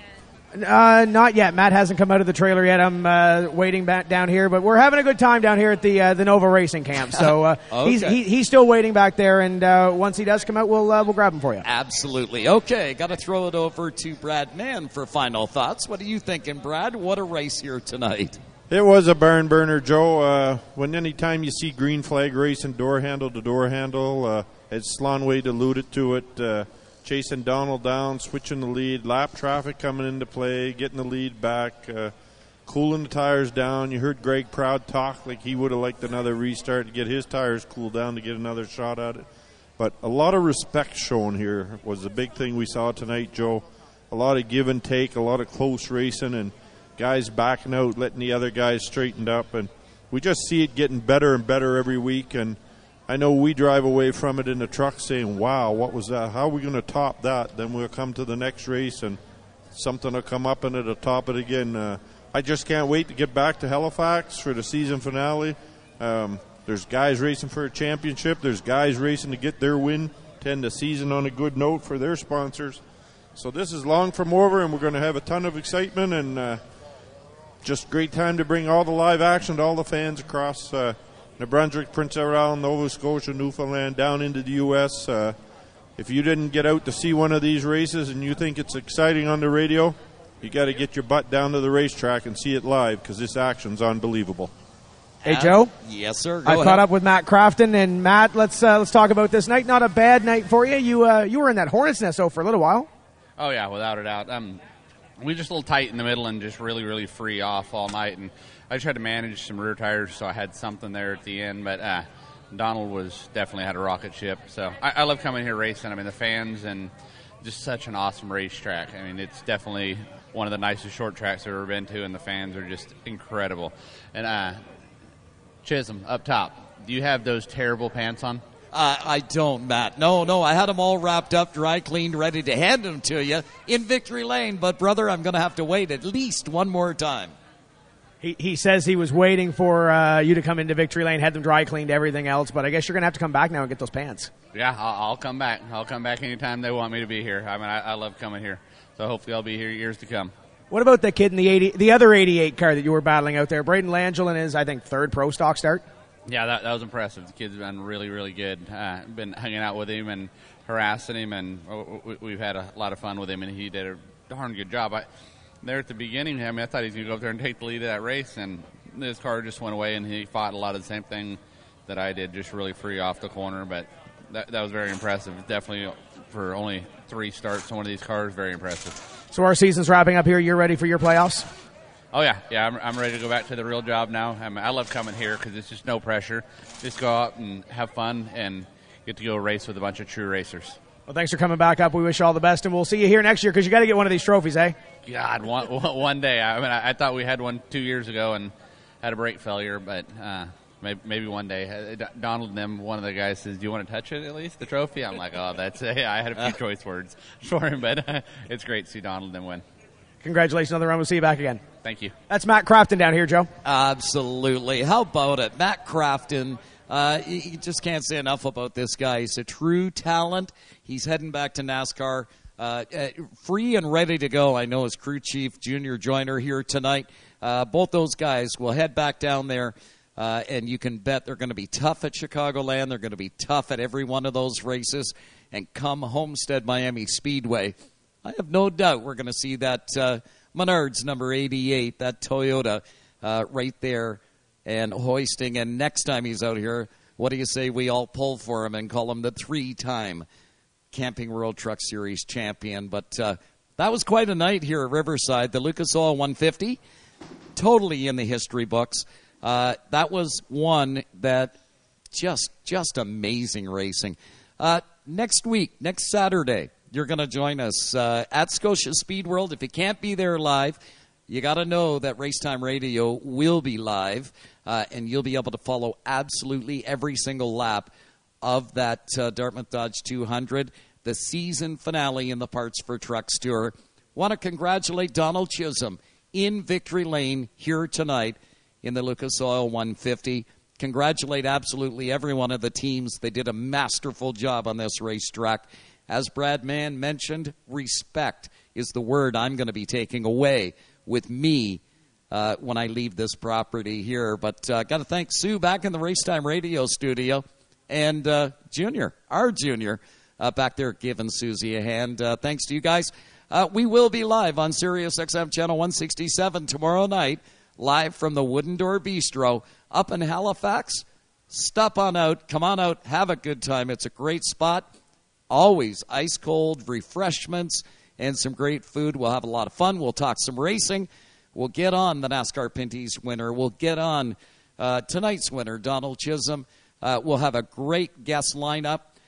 Uh, not yet. Matt hasn't come out of the trailer yet. I'm uh, waiting back down here, but we're having a good time down here at the uh, the Nova Racing Camp. So uh, okay. he's he, he's still waiting back there, and uh, once he does come out, we'll uh, we'll grab him for you. Absolutely. Okay, got to throw it over to Brad Mann for final thoughts. What are you thinking, Brad? What a race here tonight. It was a barn burner, Joe. Uh, when any time you see green flag racing, door handle to door handle, uh, as Sloan-White alluded to it, uh, chasing Donald down, switching the lead, lap traffic coming into play, getting the lead back, uh, cooling the tires down. You heard Greg Proud talk like he would have liked another restart to get his tires cooled down to get another shot at it. But a lot of respect shown here was the big thing we saw tonight, Joe. A lot of give and take, a lot of close racing, and guys backing out, letting the other guys straightened up. And we just see it getting better and better every week. And I know we drive away from it in the truck saying, wow, what was that? How are we going to top that? Then we'll come to the next race and something will come up and it'll top it again. Uh, I just can't wait to get back to Halifax for the season finale. Um, there's guys racing for a championship. There's guys racing to get their win, to end the season on a good note for their sponsors. So this is long from over, and we're going to have a ton of excitement and uh, just great time to bring all the live action to all the fans across uh, New Brunswick, Prince Edward Island, Nova Scotia, Newfoundland, down into the U S Uh, if you didn't get out to see one of these races and you think it's exciting on the radio, you got to get your butt down to the racetrack and see it live, because this action's unbelievable. Hey, Joe? Yes, sir. Go I ahead. caught up with Matt Crafton, and Matt, let's uh, let's talk about this night. Not a bad night for you. You uh, you were in that Hornets nest though for a little while. Oh yeah, without a doubt. Um, we were just a little tight in the middle and just really, really free off all night. And I tried to manage some rear tires, so I had something there at the end. But uh, Donald was definitely had a rocket ship. So I, I love coming here racing. I mean, the fans and just such an awesome racetrack. I mean, it's definitely one of the nicest short tracks I've ever been to, and the fans are just incredible. And uh, Chisholm, up top, do you have those terrible pants on? Uh, I don't, Matt. No, no, I had them all wrapped up, dry cleaned, ready to hand them to you in Victory Lane. But, brother, I'm going to have to wait at least one more time. He he says he was waiting for uh, you to come into Victory Lane, had them dry cleaned, everything else. But I guess you're going to have to come back now and get those pants. Yeah, I'll, I'll come back. I'll come back anytime they want me to be here. I mean, I, I love coming here. So hopefully I'll be here years to come. What about the kid in the eighty, the other eighty-eight car that you were battling out there? Braden Langell in his, I think, third pro stock start? Yeah, that, that was impressive. The kid's been really, really good. Uh, been hanging out with him and harassing him, and we, we've had a lot of fun with him, and he did a darn good job. I, there at the beginning, I mean, I thought he was going to go up there and take the lead of that race, and his car just went away, and he fought a lot of the same thing that I did, just really free off the corner. But that, that was very impressive. Definitely for only three starts on one of these cars, very impressive. So our season's wrapping up here. You're ready for your playoffs? Oh, yeah. Yeah, I'm, I'm ready to go back to the real job now. I mean, I love coming here because it's just no pressure. Just go out and have fun and get to go race with a bunch of true racers. Well, thanks for coming back up. We wish you all the best, and we'll see you here next year because you got to get one of these trophies, eh? God, one, one day. I mean, I, I thought we had one two years ago and had a brake failure, but uh, maybe, maybe one day. Donald and them, one of the guys says, do you want to touch it at least, the trophy? I'm like, oh, that's it. I had a few choice words for him, but uh, it's great to see Donald and them win. Congratulations on the run. We'll see you back again. Thank you. That's Matt Crafton down here, Joe. Absolutely. How about it? Matt Crafton. Uh, you just can't say enough about this guy. He's a true talent. He's heading back to NASCAR. Uh, uh, free and ready to go. I know his crew chief, Junior Joyner, here tonight. Uh, both those guys will head back down there, uh, and you can bet they're going to be tough at Chicagoland. They're going to be tough at every one of those races. And come Homestead Miami Speedway, I have no doubt we're going to see that uh, Menards number eighty-eight, that Toyota uh, right there and hoisting. And next time he's out here, what do you say we all pull for him and call him the three-time Camping World Truck Series champion? But uh, that was quite a night here at Riverside. The Lucas Oil one fifty, totally in the history books. Uh, that was one that just just amazing racing. Uh, next week, next Saturday, you're going to join us uh, at Scotia Speed World. If you can't be there live, you got to know that Racetime Radio will be live, uh, and you'll be able to follow absolutely every single lap of that uh, Dartmouth Dodge two hundred, the season finale in the Parts for Trucks Tour. Want to congratulate Donald Chisholm in Victory Lane here tonight in the Lucas Oil one fifty. Congratulate absolutely every one of the teams. They did a masterful job on this racetrack. As Brad Mann mentioned, respect is the word I'm going to be taking away with me uh, when I leave this property here. But uh, got to thank Sue back in the Racetime Radio studio, and uh, Junior, our Junior, uh, back there giving Susie a hand. Uh, thanks to you guys. Uh, we will be live on Sirius X M Channel one sixty-seven tomorrow night, live from the Wooden Door Bistro up in Halifax. Stop on out. Come on out. Have a good time. It's a great spot. Always ice-cold refreshments and some great food. We'll have a lot of fun. We'll talk some racing. We'll get on the NASCAR Pinty's winner. We'll get on uh, tonight's winner, Donald Chisholm. Uh, we'll have a great guest lineup.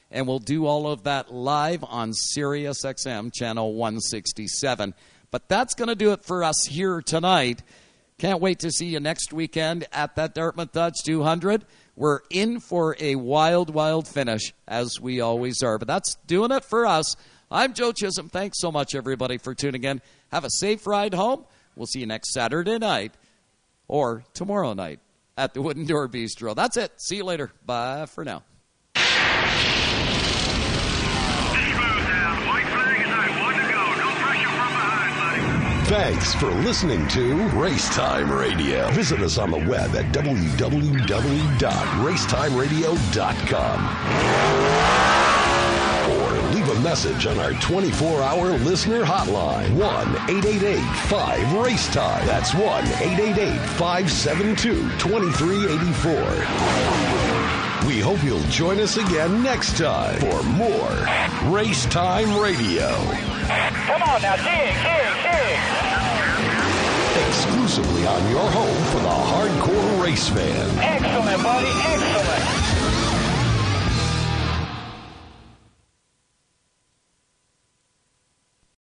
and we'll do all of that live on Sirius X M channel one sixty-seven. But that's going to do it for us here tonight. Can't wait to see you next weekend at that Dartmouth Dodge two hundred. We're in for a wild, wild finish, as we always are. But that's doing it for us. I'm Joe Chisholm. Thanks so much, everybody, for tuning in. Have a safe ride home. We'll see you next Saturday night or tomorrow night at the Wooden Door Bistro. That's it. See you later. Bye for now. Thanks for listening to Racetime Radio. Visit us on the web at w w w dot racetime radio dot com. Or leave a message on our twenty-four hour listener hotline, one eight eight eight five racetime. That's one eight eight eight five seven two two three eight four. We hope you'll join us again next time for more Racetime Radio. Come on now, dig, dig, dig. Exclusively on your home for the hardcore race fan. Excellent, buddy, excellent.